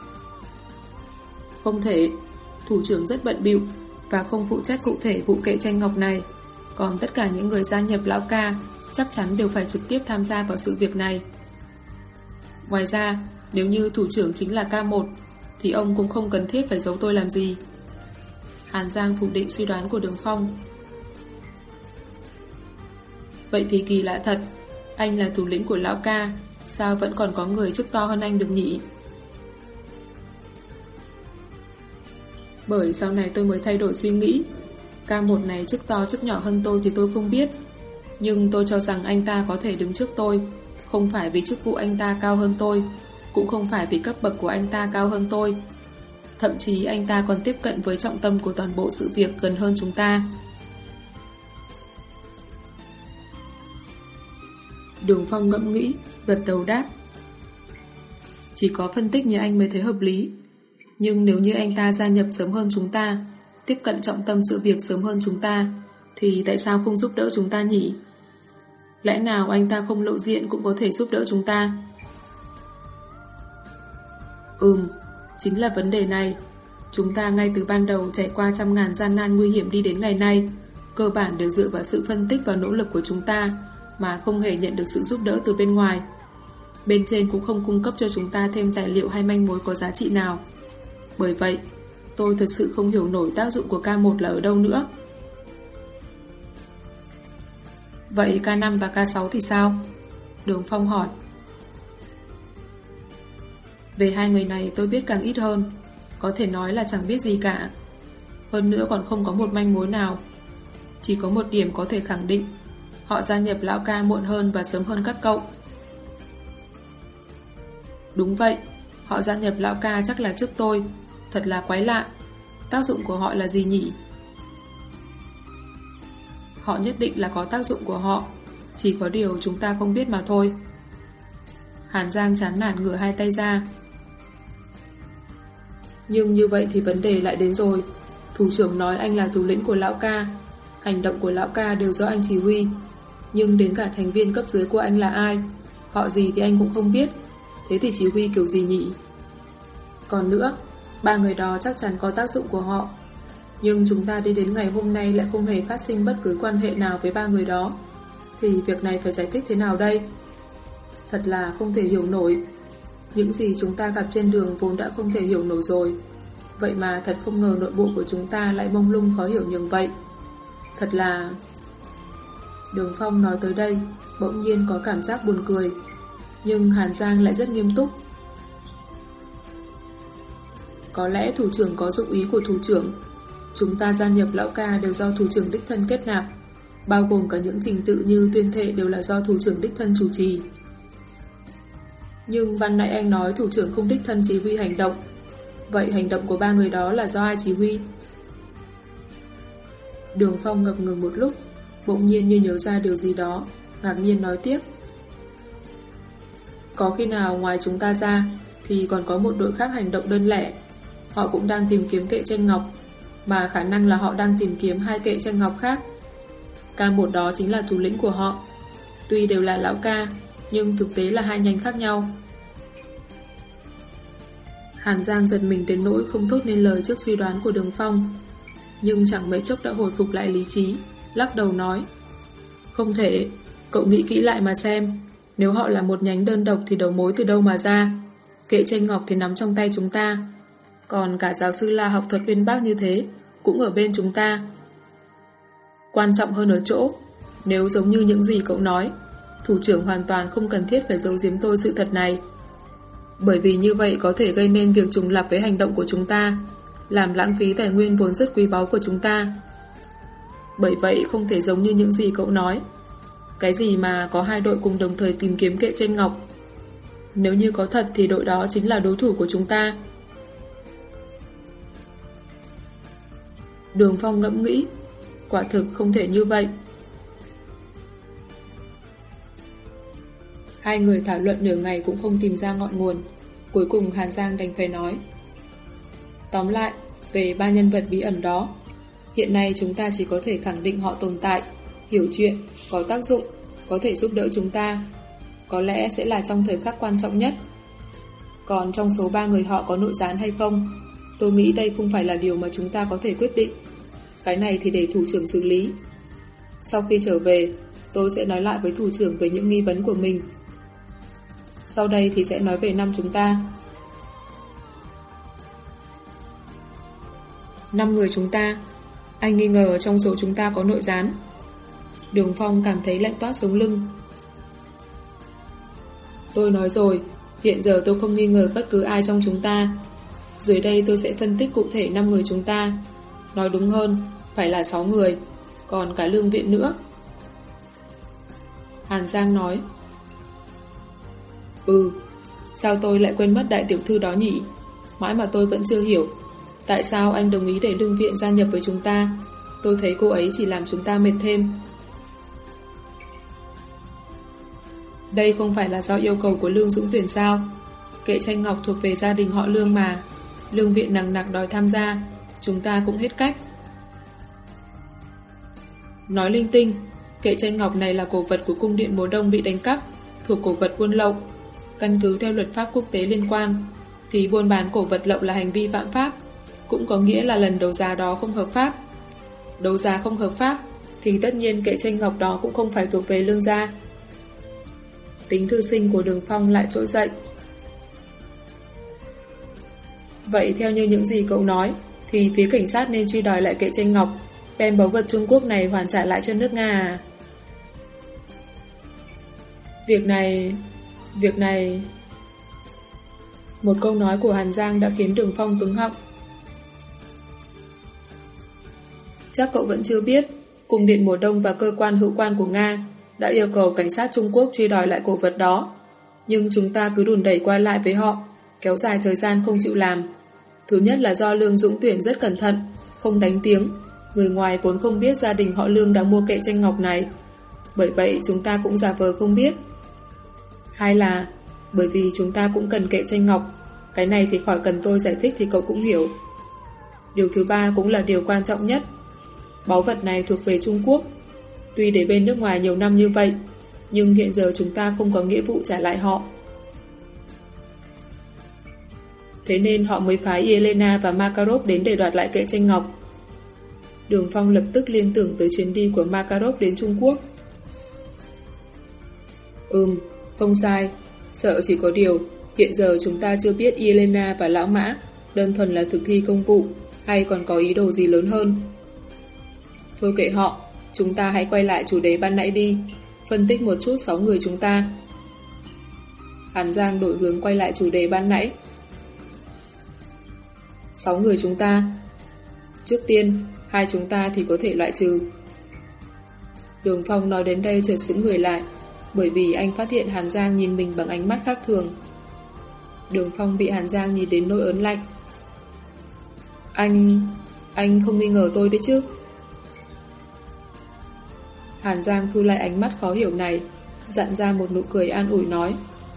Không thể, thủ trưởng rất bận bịu và không phụ trách cụ thể vụ kệ tranh ngọc này. Còn tất cả những người gia nhập Lão Ca chắc chắn đều phải trực tiếp tham gia vào sự việc này. Ngoài ra, nếu như thủ trưởng chính là ca một thì ông cũng không cần thiết phải giấu tôi làm gì. Hàn Giang phủ định suy đoán của Đường Phong. Vậy thì kỳ lạ thật, anh là thủ lĩnh của Lão Ca, sao vẫn còn có người chức to hơn anh được nhỉ? Bởi sau này tôi mới thay đổi suy nghĩ. Ca một này chức to chức nhỏ hơn tôi thì tôi không biết, nhưng tôi cho rằng anh ta có thể đứng trước tôi, không phải vì chức vụ anh ta cao hơn tôi, cũng không phải vì cấp bậc của anh ta cao hơn tôi. Thậm chí anh ta còn tiếp cận với trọng tâm của toàn bộ sự việc gần hơn chúng ta. Đường Phong ngẫm nghĩ, gật đầu đáp. Chỉ có phân tích như anh mới thấy hợp lý. Nhưng nếu như anh ta gia nhập sớm hơn chúng ta, tiếp cận trọng tâm sự việc sớm hơn chúng ta, thì tại sao không giúp đỡ chúng ta nhỉ? Lẽ nào anh ta không lộ diện cũng có thể giúp đỡ chúng ta? Ừm, chính là vấn đề này. Chúng ta ngay từ ban đầu trải qua trăm ngàn gian nan nguy hiểm đi đến ngày nay, cơ bản đều dựa vào sự phân tích và nỗ lực của chúng ta, mà không hề nhận được sự giúp đỡ từ bên ngoài. Bên trên cũng không cung cấp cho chúng ta thêm tài liệu hay manh mối có giá trị nào. Bởi vậy, tôi thật sự không hiểu nổi tác dụng của K một là ở đâu nữa. Vậy K năm và K sáu thì sao? Đường Phong hỏi. Về hai người này tôi biết càng ít hơn, có thể nói là chẳng biết gì cả. Hơn nữa còn không có một manh mối nào. Chỉ có một điểm có thể khẳng định, họ gia nhập lão K muộn hơn và sớm hơn các cậu. Đúng vậy, họ gia nhập lão K chắc là trước tôi. Thật là quái lạ. Tác dụng của họ là gì nhỉ? Họ nhất định là có tác dụng của họ, chỉ có điều chúng ta không biết mà thôi. Hàn Giang chán nản ngửa hai tay ra. Nhưng như vậy thì vấn đề lại đến rồi. Thủ trưởng nói anh là thủ lĩnh của lão K, hành động của lão K đều do anh chỉ huy. Nhưng đến cả thành viên cấp dưới của anh là ai, họ gì thì anh cũng không biết. Thế thì chỉ huy kiểu gì nhỉ? Còn nữa, ba người đó chắc chắn có tác dụng của họ. Nhưng chúng ta đi đến ngày hôm nay lại không hề phát sinh bất cứ quan hệ nào với ba người đó. Thì việc này phải giải thích thế nào đây? Thật là không thể hiểu nổi. Những gì chúng ta gặp trên đường vốn đã không thể hiểu nổi rồi. Vậy mà thật không ngờ nội bộ của chúng ta lại mông lung khó hiểu như vậy. Thật là... Đường Phong nói tới đây, bỗng nhiên có cảm giác buồn cười. Nhưng Hàn Giang lại rất nghiêm túc. Có lẽ thủ trưởng có dụng ý của thủ trưởng. Chúng ta gia nhập lão K đều do thủ trưởng đích thân kết nạp, bao gồm cả những trình tự như tuyên thệ đều là do thủ trưởng đích thân chủ trì. Nhưng ban nãy anh nói thủ trưởng không đích thân chỉ huy hành động. Vậy hành động của ba người đó là do ai chỉ huy? Đường Phong ngập ngừng một lúc, bỗng nhiên như nhớ ra điều gì đó, ngạc nhiên nói tiếp. Có khi nào ngoài chúng ta ra thì còn có một đội khác hành động đơn lẻ. Họ cũng đang tìm kiếm kệ tranh ngọc, mà khả năng là họ đang tìm kiếm hai kệ tranh ngọc khác. K một đó chính là thủ lĩnh của họ. Tuy đều là lão K, nhưng thực tế là hai nhánh khác nhau. Hàn Giang giật mình đến nỗi không thốt nên lời trước suy đoán của Đường Phong, nhưng chẳng mấy chốc đã hồi phục lại lý trí, lắc đầu nói. Không thể, cậu nghĩ kỹ lại mà xem. Nếu họ là một nhánh đơn độc thì đầu mối từ đâu mà ra? Kệ tranh ngọc thì nắm trong tay chúng ta, còn cả giáo sư La học thuật uyên bác như thế cũng ở bên chúng ta. Quan trọng hơn ở chỗ, nếu giống như những gì cậu nói, thủ trưởng hoàn toàn không cần thiết phải giấu giếm tôi sự thật này. Bởi vì như vậy có thể gây nên việc trùng lặp với hành động của chúng ta, làm lãng phí tài nguyên vốn rất quý báu của chúng ta. Bởi vậy không thể giống như những gì cậu nói. Cái gì mà có hai đội cùng đồng thời tìm kiếm kệ tranh ngọc. Nếu như có thật thì đội đó chính là đối thủ của chúng ta. Đường Phong ngẫm nghĩ, quả thực không thể như vậy. Hai người thảo luận nửa ngày cũng không tìm ra ngọn nguồn. Cuối cùng Hàn Giang đành phải nói. Tóm lại, về ba nhân vật bí ẩn đó, hiện nay chúng ta chỉ có thể khẳng định họ tồn tại, hiểu chuyện, có tác dụng, có thể giúp đỡ chúng ta. Có lẽ sẽ là trong thời khắc quan trọng nhất. Còn trong số ba người họ có nội gián hay không, tôi nghĩ đây không phải là điều mà chúng ta có thể quyết định. Cái này thì để thủ trưởng xử lý. Sau khi trở về, tôi sẽ nói lại với thủ trưởng về những nghi vấn của mình. Sau đây thì sẽ nói về năm chúng ta. Năm người chúng ta. Anh nghi ngờ trong số chúng ta có nội gián. Đường Phong cảm thấy lạnh toát sống lưng. Tôi nói rồi, hiện giờ tôi không nghi ngờ bất cứ ai trong chúng ta. Dưới đây tôi sẽ phân tích cụ thể năm người chúng ta. Nói đúng hơn, phải là sáu người, còn cả lương viện nữa. Hàn Giang nói. Ừ, sao tôi lại quên mất đại tiểu thư đó nhỉ? Mãi mà tôi vẫn chưa hiểu tại sao anh đồng ý để lương viện gia nhập với chúng ta. Tôi thấy cô ấy chỉ làm chúng ta mệt thêm. Đây không phải là do yêu cầu của Lương Dũng tuyển sao? Kệ tranh ngọc thuộc về gia đình họ Lương mà. Lương viện nằng nặc đòi tham gia, chúng ta cũng hết cách. Nói linh tinh, kệ tranh ngọc này là cổ vật của cung điện mùa đông bị đánh cắp, thuộc cổ vật buôn lậu. Căn cứ theo luật pháp quốc tế liên quan, thì buôn bán cổ vật lậu là hành vi phạm pháp, cũng có nghĩa là lần đấu giá đó không hợp pháp. Đấu giá không hợp pháp, thì tất nhiên kệ tranh ngọc đó cũng không phải thuộc về Lương gia. Tính thư sinh của Đường Phong lại trỗi dậy. Vậy theo như những gì cậu nói, thì phía cảnh sát nên truy đòi lại kệ tranh ngọc, đem báu vật Trung Quốc này hoàn trả lại cho nước Nga à? Việc này... Việc này... Một câu nói của Hàn Giang đã khiến Đường Phong cứng họng. Chắc cậu vẫn chưa biết, Cung điện mùa đông và cơ quan hữu quan của Nga đã yêu cầu cảnh sát Trung Quốc truy đòi lại cổ vật đó. Nhưng chúng ta cứ đùn đẩy qua lại với họ, kéo dài thời gian không chịu làm. Thứ nhất là do Lương Dũng Tuyển rất cẩn thận, không đánh tiếng. Người ngoài vốn không biết gia đình họ Lương đã mua kệ tranh ngọc này. Bởi vậy chúng ta cũng giả vờ không biết. Hai là bởi vì chúng ta cũng cần kệ tranh ngọc. Cái này thì khỏi cần tôi giải thích thì cậu cũng hiểu. Điều thứ ba cũng là điều quan trọng nhất. Báu vật này thuộc về Trung Quốc. Tuy để bên nước ngoài nhiều năm như vậy, nhưng hiện giờ chúng ta không có nghĩa vụ trả lại họ. Thế nên họ mới phái Elena và Makarov đến để đoạt lại kệ tranh ngọc. Đường Phong lập tức liên tưởng tới chuyến đi của Makarov đến Trung Quốc. Ừm, không sai. Sợ chỉ có điều, hiện giờ chúng ta chưa biết Elena và Lão Mã đơn thuần là thực thi công vụ hay còn có ý đồ gì lớn hơn. Thôi kệ họ, chúng ta hãy quay lại chủ đề ban nãy đi, phân tích một chút sáu người chúng ta. Hàn Giang đổi hướng quay lại chủ đề ban nãy. Sáu người chúng ta. Trước tiên, hai chúng ta thì có thể loại trừ. Đường Phong nói đến đây chợt sững người lại, bởi vì anh phát hiện Hàn Giang nhìn mình bằng ánh mắt khác thường. Đường Phong bị Hàn Giang nhìn đến nỗi ớn lạnh. Anh... anh không nghi ngờ tôi đấy chứ? Hàn Giang thu lại ánh mắt khó hiểu này, dặn ra một nụ cười an ủi nói.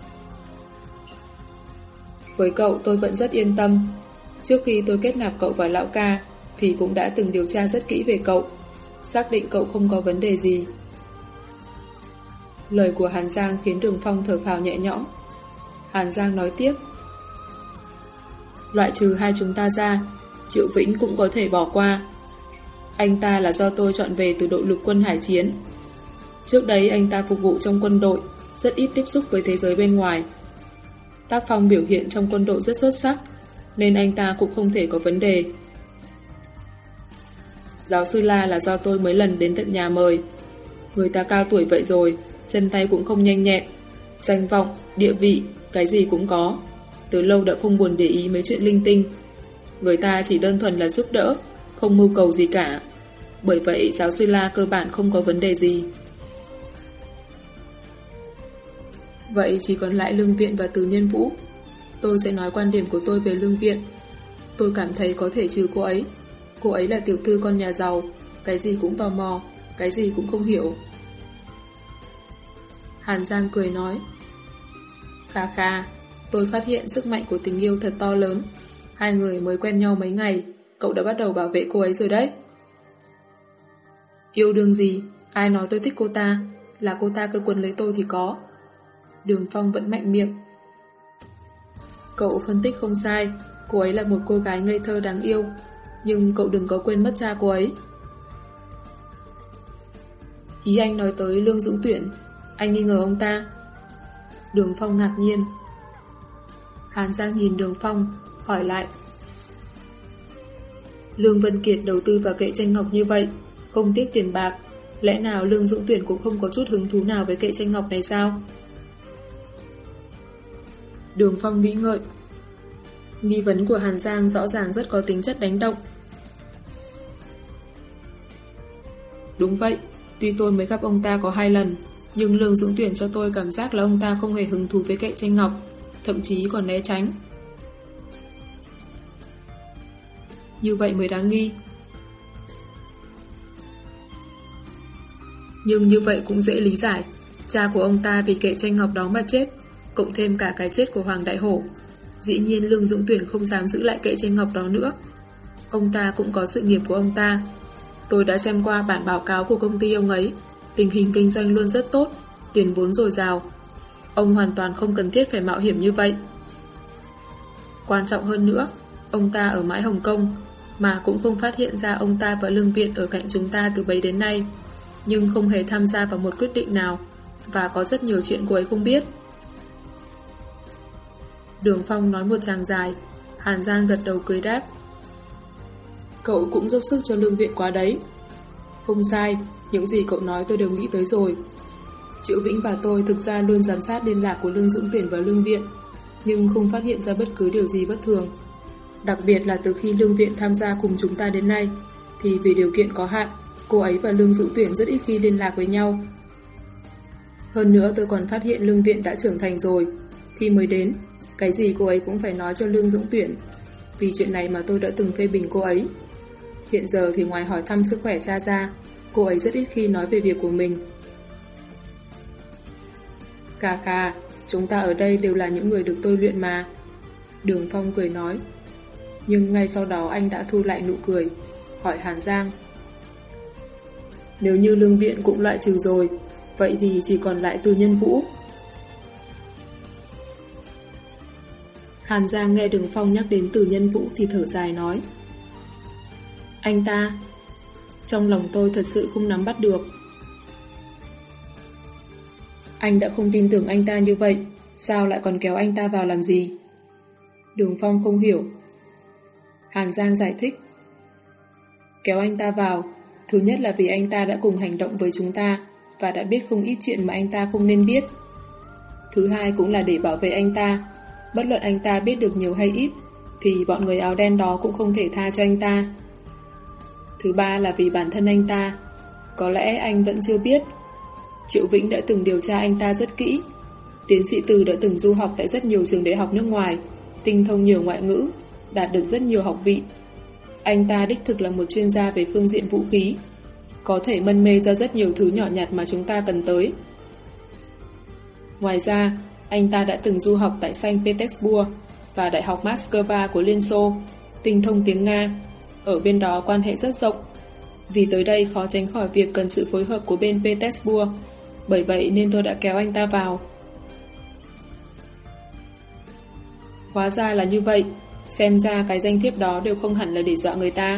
Với cậu tôi vẫn rất yên tâm. Trước khi tôi kết nạp cậu vào Lão Ca thì cũng đã từng điều tra rất kỹ về cậu, xác định cậu không có vấn đề gì. Lời của Hàn Giang khiến Đường Phong thở phào nhẹ nhõm. Hàn Giang nói tiếp. Loại trừ hai chúng ta ra, Triệu Vĩnh cũng có thể bỏ qua. Anh ta là do tôi chọn về từ đội lục quân hải chiến. Trước đấy anh ta phục vụ trong quân đội, rất ít tiếp xúc với thế giới bên ngoài. Tác phong biểu hiện trong quân đội rất xuất sắc, nên anh ta cũng không thể có vấn đề. Giáo sư La là do tôi mấy lần đến tận nhà mời. Người ta cao tuổi vậy rồi, chân tay cũng không nhanh nhẹn, danh vọng, địa vị, cái gì cũng có. Từ lâu đã không buồn để ý mấy chuyện linh tinh. Người ta chỉ đơn thuần là giúp đỡ, không mưu cầu gì cả. Bởi vậy giáo sư La cơ bản không có vấn đề gì. Vậy chỉ còn lại Lương Viện và Từ Nhân Vũ. Tôi sẽ nói quan điểm của tôi về Lương Viện. Tôi cảm thấy có thể trừ cô ấy. Cô ấy là tiểu thư con nhà giàu, cái gì cũng tò mò, cái gì cũng không hiểu. Hàn Giang cười nói. Kha kha, tôi phát hiện sức mạnh của tình yêu thật to lớn. Hai người mới quen nhau mấy ngày, cậu đã bắt đầu bảo vệ cô ấy rồi đấy. Yêu đương gì? Ai nói tôi thích cô ta? Là cô ta cơ quấn lấy tôi thì có. Đường Phong vẫn mạnh miệng. Cậu phân tích không sai, cô ấy là một cô gái ngây thơ đáng yêu, nhưng cậu đừng có quên mất cha cô ấy. Ý anh nói tới Lương Dũng Tuyển, anh nghi ngờ ông ta? Đường Phong ngạc nhiên. Hàn Giang nhìn Đường Phong, hỏi lại. Lương Vân Kiệt đầu tư vào kệ tranh ngọc như vậy, không tiếc tiền bạc, lẽ nào Lương Dũng Tuyển cũng không có chút hứng thú nào với kệ tranh ngọc này sao? Đường Phong nghĩ ngợi. Nghi vấn của Hàn Giang rõ ràng rất có tính chất đánh động. Đúng vậy, tuy tôi mới gặp ông ta có hai lần, nhưng Lương Dũng Tuyển cho tôi cảm giác là ông ta không hề hứng thú với kệ tranh ngọc, thậm chí còn né tránh. Như vậy mới đáng nghi. Nhưng như vậy cũng dễ lý giải. Cha của ông ta vì kệ tranh ngọc đó mà chết, cộng thêm cả cái chết của Hoàng Đại Hổ. Dĩ nhiên Lương Dũng Tuyển không dám giữ lại kệ tranh ngọc đó nữa. Ông ta cũng có sự nghiệp của ông ta. Tôi đã xem qua bản báo cáo của công ty ông ấy. Tình hình kinh doanh luôn rất tốt, tiền vốn dồi dào. Ông hoàn toàn không cần thiết phải mạo hiểm như vậy. Quan trọng hơn nữa, ông ta ở mãi Hồng Kông, mà cũng không phát hiện ra ông ta và Lương Viện ở cạnh chúng ta từ bấy đến nay. nhưng không hề tham gia vào một quyết định nào, và có rất nhiều chuyện cô ấy không biết. Đường Phong nói một tràng dài, Hàn Giang gật đầu cười đáp. Cậu cũng dốc sức cho lương viện quá đấy. Không sai, những gì cậu nói tôi đều nghĩ tới rồi. Triệu Vĩnh và tôi thực ra luôn giám sát liên lạc của Lương Dũng Tuyển và Lương Viện, nhưng không phát hiện ra bất cứ điều gì bất thường. Đặc biệt là từ khi Lương Viện tham gia cùng chúng ta đến nay, thì vì điều kiện có hạn, cô ấy và Lương Dũng Tuyển rất ít khi liên lạc với nhau. Hơn nữa tôi còn phát hiện Lương Viện đã trưởng thành rồi. Khi mới đến, cái gì cô ấy cũng phải nói cho Lương Dũng Tuyển. Vì chuyện này mà tôi đã từng phê bình cô ấy. Hiện giờ thì ngoài hỏi thăm sức khỏe cha ra, cô ấy rất ít khi nói về việc của mình. Khà khà, chúng ta ở đây đều là những người được tôi luyện mà. Đường Phong cười nói. Nhưng ngay sau đó anh đã thu lại nụ cười, hỏi Hàn Giang. Nếu như Lương Viện cũng loại trừ rồi, vậy thì chỉ còn lại Từ Nhân Vũ. Hàn Giang nghe Đường Phong nhắc đến Từ Nhân Vũ thì thở dài nói. Anh ta, trong lòng tôi thật sự không nắm bắt được. Anh đã không tin tưởng anh ta như vậy, sao lại còn kéo anh ta vào làm gì? Đường Phong không hiểu. Hàn Giang giải thích. Kéo anh ta vào, thứ nhất là vì anh ta đã cùng hành động với chúng ta và đã biết không ít chuyện mà anh ta không nên biết. Thứ hai cũng là để bảo vệ anh ta. Bất luận anh ta biết được nhiều hay ít, thì bọn người áo đen đó cũng không thể tha cho anh ta. Thứ ba là vì bản thân anh ta. Có lẽ anh vẫn chưa biết, Triệu Vĩnh đã từng điều tra anh ta rất kỹ. Tiến sĩ Từ đã từng du học tại rất nhiều trường đại học nước ngoài, tinh thông nhiều ngoại ngữ, đạt được rất nhiều học vị. Anh ta đích thực là một chuyên gia về phương diện vũ khí, có thể mân mê ra rất nhiều thứ nhỏ nhặt mà chúng ta cần tới. Ngoài ra, anh ta đã từng du học tại Saint Petersburg và Đại học Moscow của Liên Xô, tinh thông tiếng Nga. Ở bên đó quan hệ rất rộng. Vì tới đây khó tránh khỏi việc cần sự phối hợp của bên Petersburg. Bởi vậy nên tôi đã kéo anh ta vào. Hóa ra là như vậy. Xem ra cái danh thiếp đó đều không hẳn là để dọa người ta.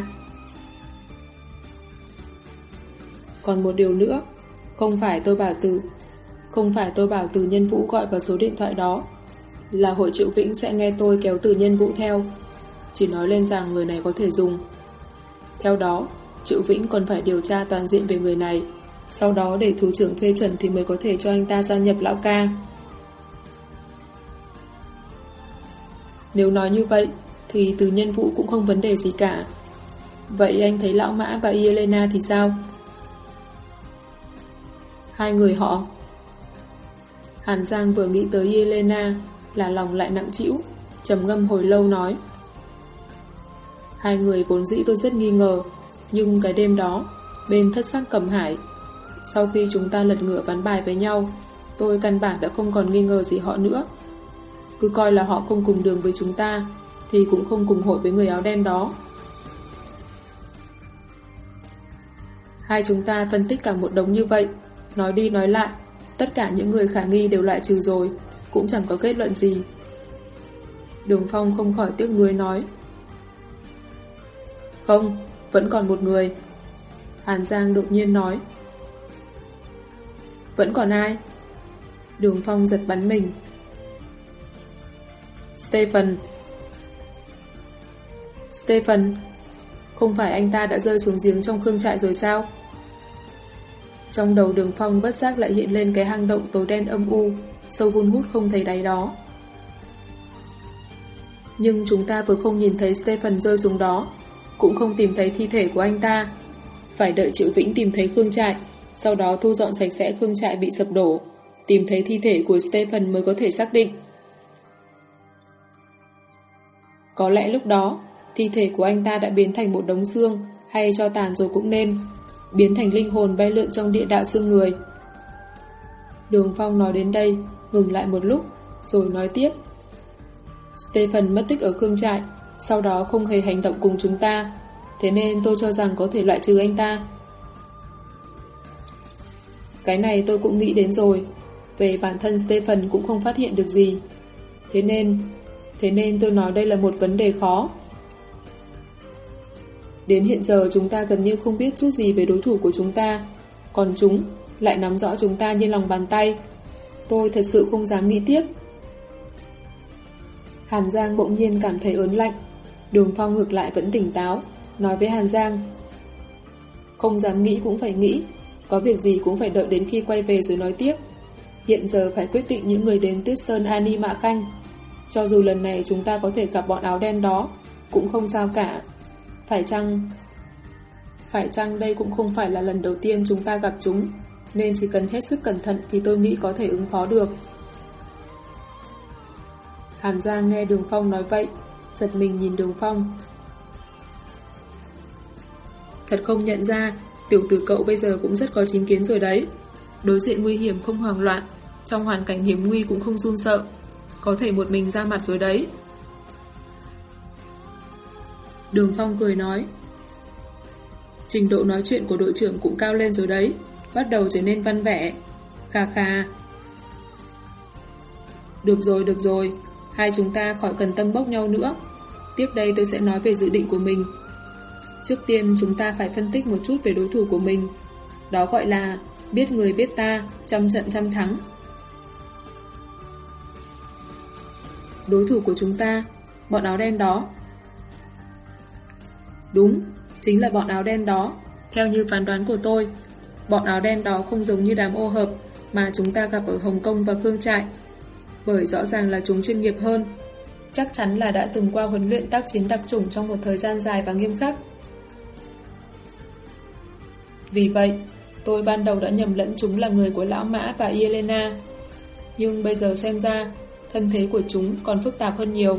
Còn một điều nữa, Không phải tôi bảo từ Không phải tôi bảo Từ Nhân Vũ gọi vào số điện thoại đó, là hội Triệu Vĩnh sẽ nghe tôi kéo Từ Nhân Vũ theo. Chỉ nói lên rằng người này có thể dùng. Theo đó, Triệu Vĩnh còn phải điều tra toàn diện về người này, sau đó để thủ trưởng phê chuẩn thì mới có thể cho anh ta gia nhập lão ca. Nếu nói như vậy thì Từ Nhân Vũ cũng không vấn đề gì cả. Vậy anh thấy Lão Mã và Yelena thì sao? Hai người họ. Hàn Giang vừa nghĩ tới Yelena là lòng lại nặng trĩu, trầm ngâm hồi lâu nói. Hai người vốn dĩ tôi rất nghi ngờ, nhưng cái đêm đó, bên Thất Sắc Cẩm Hải, sau khi chúng ta lật ngửa ván bài với nhau, tôi căn bản đã không còn nghi ngờ gì họ nữa. Cứ coi là họ không cùng đường với chúng ta, thì cũng không cùng hội với người áo đen đó. Hai chúng ta phân tích cả một đống như vậy, nói đi nói lại, tất cả những người khả nghi đều loại trừ rồi, cũng chẳng có kết luận gì. Đường Phong không khỏi tiếc nuối nói. Không, vẫn còn một người. Hàn Giang đột nhiên nói. Vẫn còn ai? Đường Phong giật bắn mình. Stephen. Stephen, không phải anh ta đã rơi xuống giếng trong khương trại rồi sao? Trong đầu Đường Phong bất giác lại hiện lên cái hang động tối đen âm u, sâu hun hút không thấy đáy đó. Nhưng chúng ta vừa không nhìn thấy Stephen rơi xuống đó, cũng không tìm thấy thi thể của anh ta. Phải đợi Triệu Vĩnh tìm thấy khương trại, sau đó thu dọn sạch sẽ khương trại bị sập đổ, tìm thấy thi thể của Stephen mới có thể xác định. Có lẽ lúc đó, thi thể của anh ta đã biến thành một đống xương hay tro tàn rồi cũng nên, biến thành linh hồn bay lượn trong địa đạo xương người. Đường Phong nói đến đây, ngừng lại một lúc, rồi nói tiếp. Stephen mất tích ở khương trại, sau đó không hề hành động cùng chúng ta, thế nên tôi cho rằng có thể loại trừ anh ta. Cái này tôi cũng nghĩ đến rồi. Về bản thân Stephen cũng không phát hiện được gì. Thế nên, thế nên tôi nói đây là một vấn đề khó. Đến hiện giờ chúng ta gần như không biết chút gì về đối thủ của chúng ta. Còn chúng lại nắm rõ chúng ta như lòng bàn tay. Tôi thật sự không dám nghĩ tiếp. Hàn Giang bỗng nhiên cảm thấy ớn lạnh. Đường Phong ngược lại vẫn tỉnh táo, nói với Hàn Giang: không dám nghĩ cũng phải nghĩ, có việc gì cũng phải đợi đến khi quay về rồi nói tiếp. Hiện giờ phải quyết định những người đến Tuyết Sơn Ani Mạ Khanh. Cho dù lần này chúng ta có thể gặp bọn áo đen đó, cũng không sao cả. Phải chăng... Phải chăng đây cũng không phải là lần đầu tiên chúng ta gặp chúng, nên chỉ cần hết sức cẩn thận thì tôi nghĩ có thể ứng phó được. Hàn Giang nghe Đường Phong nói vậy, giật mình nhìn Đường Phong. Thật không nhận ra, tiểu tử cậu bây giờ cũng rất có chính kiến rồi đấy. Đối diện nguy hiểm không hoảng loạn, trong hoàn cảnh hiểm nguy cũng không run sợ, có thể một mình ra mặt rồi đấy. Đường Phong cười nói: trình độ nói chuyện của đội trưởng cũng cao lên rồi đấy, bắt đầu trở nên văn vẻ. Khà khà. Được rồi, được rồi, hai chúng ta khỏi cần tâm bốc nhau nữa. Tiếp đây tôi sẽ nói về dự định của mình. Trước tiên chúng ta phải phân tích một chút về đối thủ của mình. Đó gọi là biết người biết ta, trăm trận trăm thắng. Đối thủ của chúng ta, bọn áo đen đó. Đúng, chính là bọn áo đen đó. Theo như phán đoán của tôi, bọn áo đen đó không giống như đám ô hợp mà chúng ta gặp ở Hồng Kông và Khương Trại, bởi rõ ràng là chúng chuyên nghiệp hơn. Chắc chắn là đã từng qua huấn luyện tác chiến đặc chủng trong một thời gian dài và nghiêm khắc. Vì vậy, tôi ban đầu đã nhầm lẫn chúng là người của Lão Mã và Yelena. Nhưng bây giờ xem ra, thân thế của chúng còn phức tạp hơn nhiều.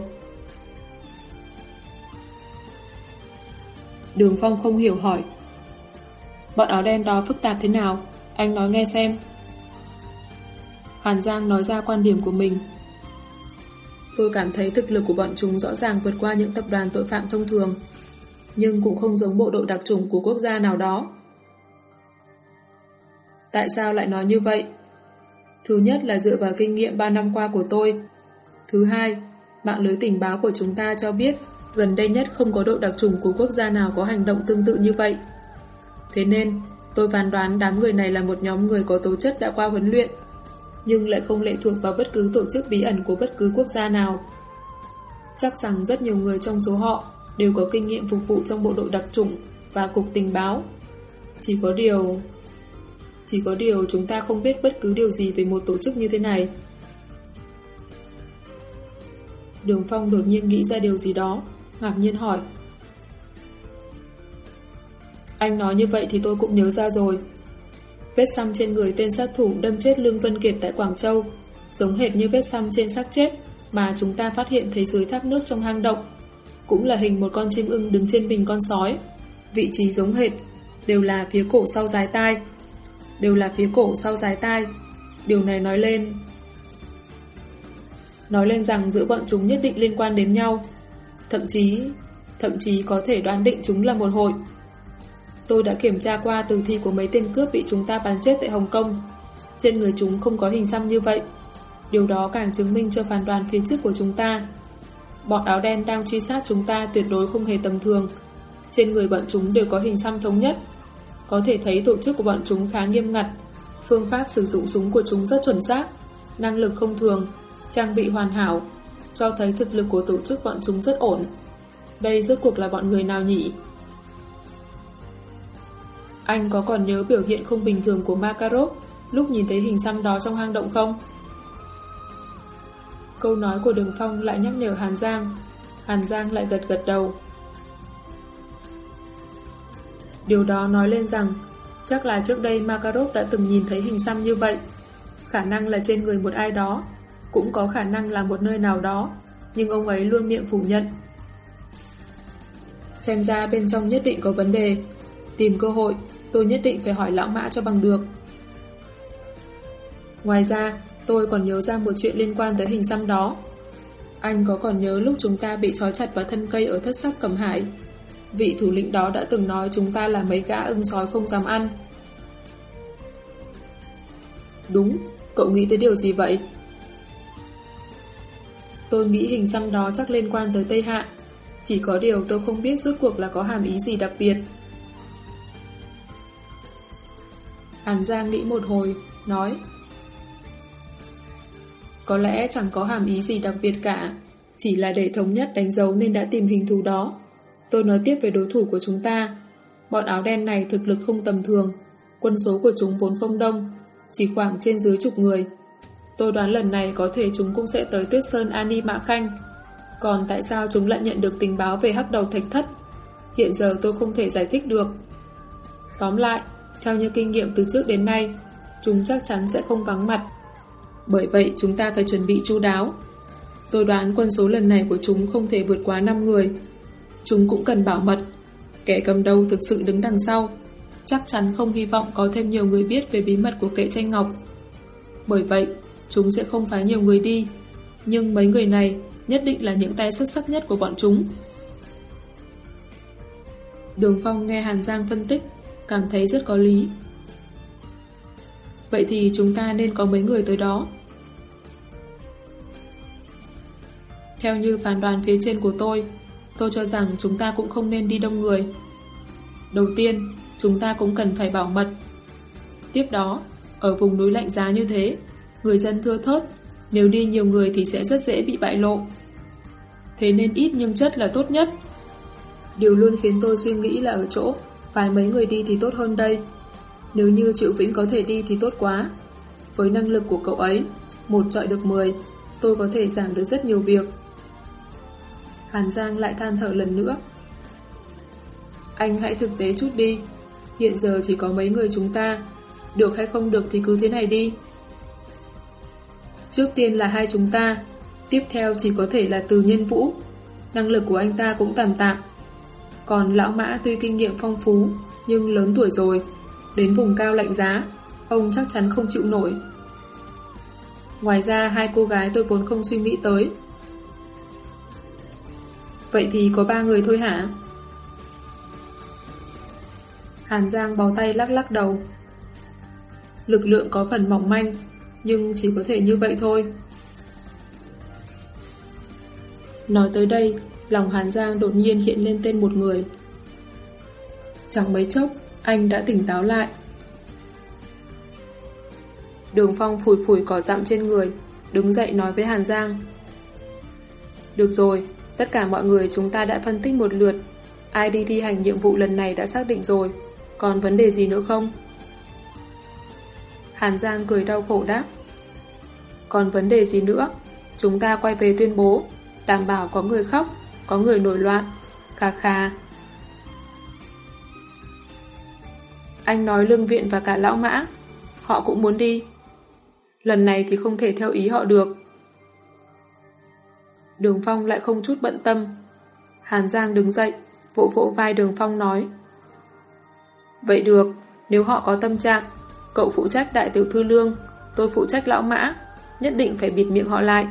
Đường Phong không hiểu hỏi: bọn áo đen đó phức tạp thế nào? Anh nói nghe xem. Hàn Giang nói ra quan điểm của mình. Tôi cảm thấy thực lực của bọn chúng rõ ràng vượt qua những tập đoàn tội phạm thông thường, nhưng cũng không giống bộ đội đặc chủng của quốc gia nào đó. Tại sao lại nói như vậy? Thứ nhất là dựa vào kinh nghiệm ba năm qua của tôi. Thứ hai, mạng lưới tình báo của chúng ta cho biết gần đây nhất không có đội đặc chủng của quốc gia nào có hành động tương tự như vậy. Thế nên, tôi phán đoán đám người này là một nhóm người có tố chất đã qua huấn luyện, nhưng lại không lệ thuộc vào bất cứ tổ chức bí ẩn của bất cứ quốc gia nào. Chắc rằng rất nhiều người trong số họ đều có kinh nghiệm phục vụ trong bộ đội đặc chủng và cục tình báo. Chỉ có điều... Chỉ có điều chúng ta không biết bất cứ điều gì về một tổ chức như thế này. Đường Phong đột nhiên nghĩ ra điều gì đó, ngạc nhiên hỏi: anh nói như vậy thì tôi cũng nhớ ra rồi. Vết xăm trên người tên sát thủ đâm chết Lương Vân Kiệt tại Quảng Châu giống hệt như vết xăm trên xác chết mà chúng ta phát hiện thấy dưới thác nước trong hang động. Cũng là hình một con chim ưng đứng trên mình con sói. Vị trí giống hệt, đều là phía cổ sau dái tai. Đều là phía cổ sau dái tai. Điều này nói lên... Nói lên rằng giữa bọn chúng nhất định liên quan đến nhau. Thậm chí... Thậm chí có thể đoán định chúng là một hội. Tôi đã kiểm tra qua tử thi của mấy tên cướp bị chúng ta bắn chết tại Hồng Kông. Trên người chúng không có hình xăm như vậy. Điều đó càng chứng minh cho phán đoán phía trước của chúng ta. Bọn áo đen đang truy sát chúng ta tuyệt đối không hề tầm thường. Trên người bọn chúng đều có hình xăm thống nhất. Có thể thấy tổ chức của bọn chúng khá nghiêm ngặt. Phương pháp sử dụng súng của chúng rất chuẩn xác, năng lực không thường, trang bị hoàn hảo, cho thấy thực lực của tổ chức bọn chúng rất ổn. Đây rốt cuộc là bọn người nào nhỉ? Anh có còn nhớ biểu hiện không bình thường của Makarov lúc nhìn thấy hình xăm đó trong hang động không? Câu nói của Đường Phong lại nhắc nhở Hàn Giang. Hàn Giang lại gật gật đầu. Điều đó nói lên rằng chắc là trước đây Makarov đã từng nhìn thấy hình xăm như vậy. Khả năng là trên người một ai đó, cũng có khả năng là một nơi nào đó, nhưng ông ấy luôn miệng phủ nhận. Xem ra bên trong nhất định có vấn đề. Tìm cơ hội, tôi nhất định phải hỏi Lão Mã cho bằng được. Ngoài ra, tôi còn nhớ ra một chuyện liên quan tới hình xăm đó. Anh có còn nhớ lúc chúng ta bị trói chặt vào thân cây ở Thất Sắc Cẩm Hải, vị thủ lĩnh đó đã từng nói chúng ta là mấy gã ưng sói không dám ăn. Đúng, cậu nghĩ tới điều gì vậy? Tôi nghĩ hình xăm đó chắc liên quan tới Tây Hạ. Chỉ có điều tôi không biết rốt cuộc là có hàm ý gì đặc biệt. Hàn Giang nghĩ một hồi, nói: có lẽ chẳng có hàm ý gì đặc biệt cả, chỉ là để thống nhất đánh dấu nên đã tìm hình thù đó. Tôi nói tiếp về đối thủ của chúng ta. Bọn áo đen này thực lực không tầm thường, quân số của chúng vốn không đông, chỉ khoảng trên dưới chục người. Tôi đoán lần này có thể chúng cũng sẽ tới Tuyết Sơn Ani Mã Khanh. Còn tại sao chúng lại nhận được tình báo về hắc đầu thạch thất, hiện giờ tôi không thể giải thích được. Tóm lại, theo như kinh nghiệm từ trước đến nay, chúng chắc chắn sẽ không vắng mặt. Bởi vậy chúng ta phải chuẩn bị chu đáo. Tôi đoán quân số lần này của chúng không thể vượt quá năm người. Chúng cũng cần bảo mật. Kẻ cầm đầu thực sự đứng đằng sau, chắc chắn không hy vọng có thêm nhiều người biết về bí mật của kệ tranh ngọc. Bởi vậy, chúng sẽ không phái nhiều người đi. Nhưng mấy người này nhất định là những tay xuất sắc nhất của bọn chúng. Đường Phong nghe Hàn Giang phân tích, cảm thấy rất có lý. Vậy thì chúng ta nên có mấy người tới đó. Theo như phán đoán phía trên của tôi, tôi cho rằng chúng ta cũng không nên đi đông người. Đầu tiên, chúng ta cũng cần phải bảo mật. Tiếp đó, ở vùng núi lạnh giá như thế, người dân thưa thớt, nếu đi nhiều người thì sẽ rất dễ bị bại lộ. Thế nên ít nhưng chất là tốt nhất. Điều luôn khiến tôi suy nghĩ là ở chỗ phải mấy người đi thì tốt hơn đây. Nếu như Triệu Vĩnh có thể đi thì tốt quá. Với năng lực của cậu ấy, một chọi được mười, tôi có thể giảm được rất nhiều việc. Hàn Giang lại than thở lần nữa. Anh hãy thực tế chút đi. Hiện giờ chỉ có mấy người chúng ta. Được hay không được thì cứ thế này đi. Trước tiên là hai chúng ta, tiếp theo chỉ có thể là Từ Nhân Vũ. Năng lực của anh ta cũng tạm tạm. Còn lão Mã tuy kinh nghiệm phong phú, nhưng lớn tuổi rồi, đến vùng cao lạnh giá, ông chắc chắn không chịu nổi. Ngoài ra hai cô gái tôi vốn không suy nghĩ tới. Vậy thì có ba người thôi hả? Hàn Giang bó tay lắc lắc đầu. Lực lượng có phần mỏng manh, nhưng chỉ có thể như vậy thôi. Nói tới đây, lòng Hàn Giang đột nhiên hiện lên tên một người. Chẳng mấy chốc, anh đã tỉnh táo lại. Đường Phong phủi phủi cỏ dặm trên người, đứng dậy nói với Hàn Giang. Được rồi, tất cả mọi người chúng ta đã phân tích một lượt. Ai đi thi hành nhiệm vụ lần này đã xác định rồi. Còn vấn đề gì nữa không? Hàn Giang cười đau khổ đáp. Còn vấn đề gì nữa? Chúng ta quay về tuyên bố, đảm bảo có người khóc, có người nổi loạn. Khà khà. Anh nói Lương Viện và cả lão Mã, họ cũng muốn đi. Lần này thì không thể theo ý họ được. Đường Phong lại không chút bận tâm. Hàn Giang đứng dậy, vỗ vỗ vai Đường Phong nói. Vậy được, nếu họ có tâm trạng, cậu phụ trách đại tiểu thư Lương, tôi phụ trách lão Mã, nhất định phải bịt miệng họ lại.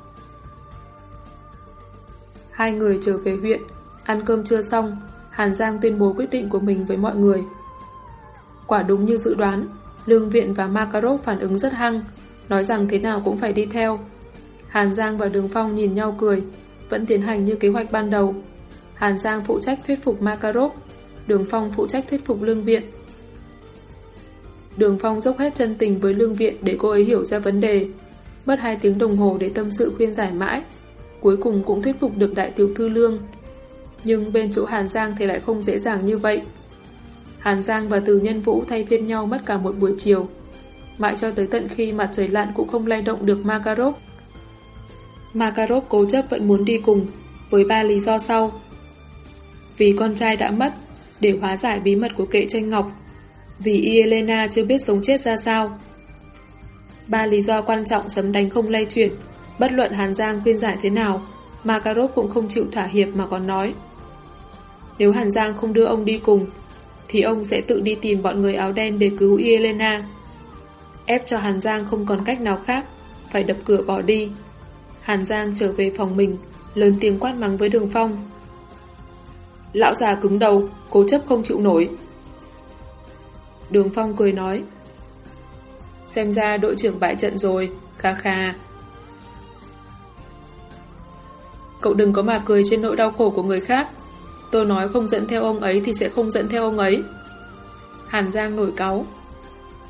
Hai người trở về huyện, ăn cơm trưa xong, Hàn Giang tuyên bố quyết định của mình với mọi người. Quả đúng như dự đoán, Lương Viện và Makarov phản ứng rất hăng, nói rằng thế nào cũng phải đi theo. Hàn Giang và Đường Phong nhìn nhau cười, vẫn tiến hành như kế hoạch ban đầu. Hàn Giang phụ trách thuyết phục Makarov, Đường Phong phụ trách thuyết phục Lương Viện. Đường Phong dốc hết chân tình với Lương Viện để cô ấy hiểu ra vấn đề, mất hai tiếng đồng hồ để tâm sự khuyên giải mãi, cuối cùng cũng thuyết phục được đại tiểu thư Lương. Nhưng bên chỗ Hàn Giang thì lại không dễ dàng như vậy. Hàn Giang và Từ Nhân Vũ thay phiên nhau mất cả một buổi chiều, mãi cho tới tận khi mặt trời lặn cũng không lay động được Makarov. Makarov cố chấp vẫn muốn đi cùng, với ba lý do sau. Vì con trai đã mất, để hóa giải bí mật của kệ tranh ngọc. Vì Elena chưa biết sống chết ra sao. Ba lý do quan trọng sấm đánh không lay chuyển. Bất luận Hàn Giang khuyên giải thế nào, Makarov cũng không chịu thỏa hiệp mà còn nói. Nếu Hàn Giang không đưa ông đi cùng, thì ông sẽ tự đi tìm bọn người áo đen để cứu Elena. Ép cho Hàn Giang không còn cách nào khác, phải đập cửa bỏ đi. Hàn Giang trở về phòng mình, lớn tiếng quát mắng với Đường Phong. Lão già cứng đầu, cố chấp không chịu nổi. Đường Phong cười nói. Xem ra đội trưởng bại trận rồi, khà khà. Cậu đừng có mà cười trên nỗi đau khổ của người khác. Tôi nói không dẫn theo ông ấy thì sẽ không dẫn theo ông ấy. Hàn Giang nổi cáu.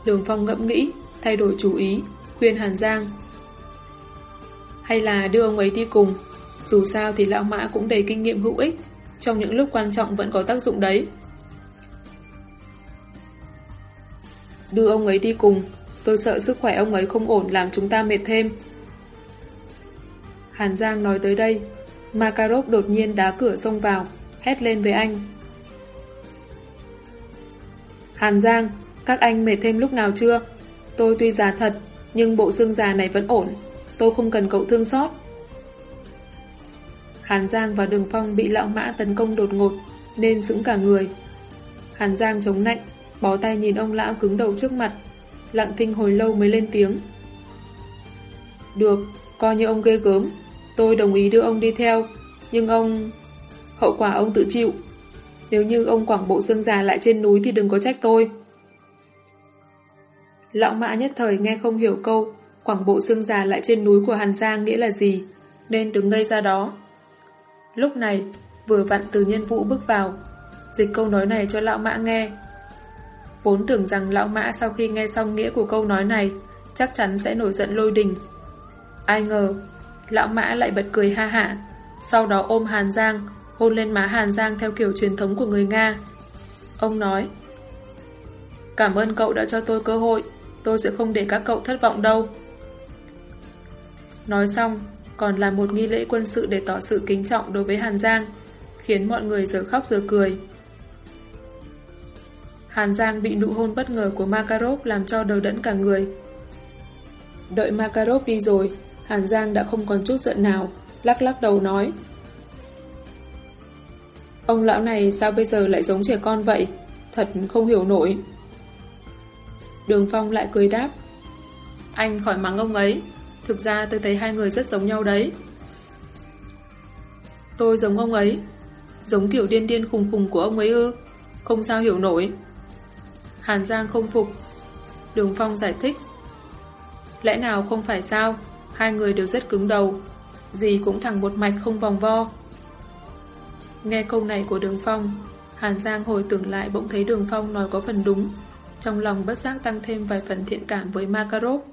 Đường Phong ngẫm nghĩ, thay đổi chủ ý, khuyên Hàn Giang. Hay là đưa ông ấy đi cùng, dù sao thì lão Mã cũng đầy kinh nghiệm hữu ích, trong những lúc quan trọng vẫn có tác dụng đấy. Đưa ông ấy đi cùng, tôi sợ sức khỏe ông ấy không ổn làm chúng ta mệt thêm. Hàn Giang nói tới đây, Makarov đột nhiên đá cửa xông vào, hét lên với anh. Hàn Giang, các anh mệt thêm lúc nào chưa? Tôi tuy già thật, nhưng bộ xương già này vẫn ổn. Tôi không cần cậu thương xót. Hàn Giang và Đường Phong bị lão Mã tấn công đột ngột, nên sững cả người. Hàn Giang chống nạnh, bó tay nhìn ông lão cứng đầu trước mặt, lặng thinh hồi lâu mới lên tiếng. Được, coi như ông ghê gớm. Tôi đồng ý đưa ông đi theo, nhưng ông... hậu quả ông tự chịu. Nếu như ông quẳng bộ xương già lại trên núi thì đừng có trách tôi. Lão Mã nhất thời nghe không hiểu câu quẳng bộ xương già lại trên núi của Hàn Giang nghĩa là gì, nên đứng ngây ra đó. Lúc này, vừa vặn Từ Nhân Vũ bước vào, dịch câu nói này cho lão Mã nghe. Vốn tưởng rằng lão Mã sau khi nghe xong nghĩa của câu nói này, chắc chắn sẽ nổi giận lôi đình. Ai ngờ, lão Mã lại bật cười ha hả, sau đó ôm Hàn Giang, hôn lên má Hàn Giang theo kiểu truyền thống của người Nga. Ông nói, cảm ơn cậu đã cho tôi cơ hội, tôi sẽ không để các cậu thất vọng đâu. Nói xong, còn là một nghi lễ quân sự để tỏ sự kính trọng đối với Hàn Giang, khiến mọi người giờ khóc giờ cười. Hàn Giang bị nụ hôn bất ngờ của Makarov làm cho đờ đẫn cả người. Đợi Makarov đi rồi, Hàn Giang đã không còn chút giận nào, lắc lắc đầu nói. Ông lão này sao bây giờ lại giống trẻ con vậy? Thật không hiểu nổi. Đường Phong lại cười đáp. Anh khỏi mắng ông ấy. Thực ra tôi thấy hai người rất giống nhau đấy. Tôi giống ông ấy. Giống kiểu điên điên khùng khùng của ông ấy ư? Không sao hiểu nổi. Hàn Giang không phục. Đường Phong giải thích. Lẽ nào không phải sao? Hai người đều rất cứng đầu, gì cũng thẳng một mạch không vòng vo. Nghe câu này của Đường Phong, Hàn Giang hồi tưởng lại bỗng thấy Đường Phong nói có phần đúng, trong lòng bất giác tăng thêm vài phần thiện cảm với Makarov.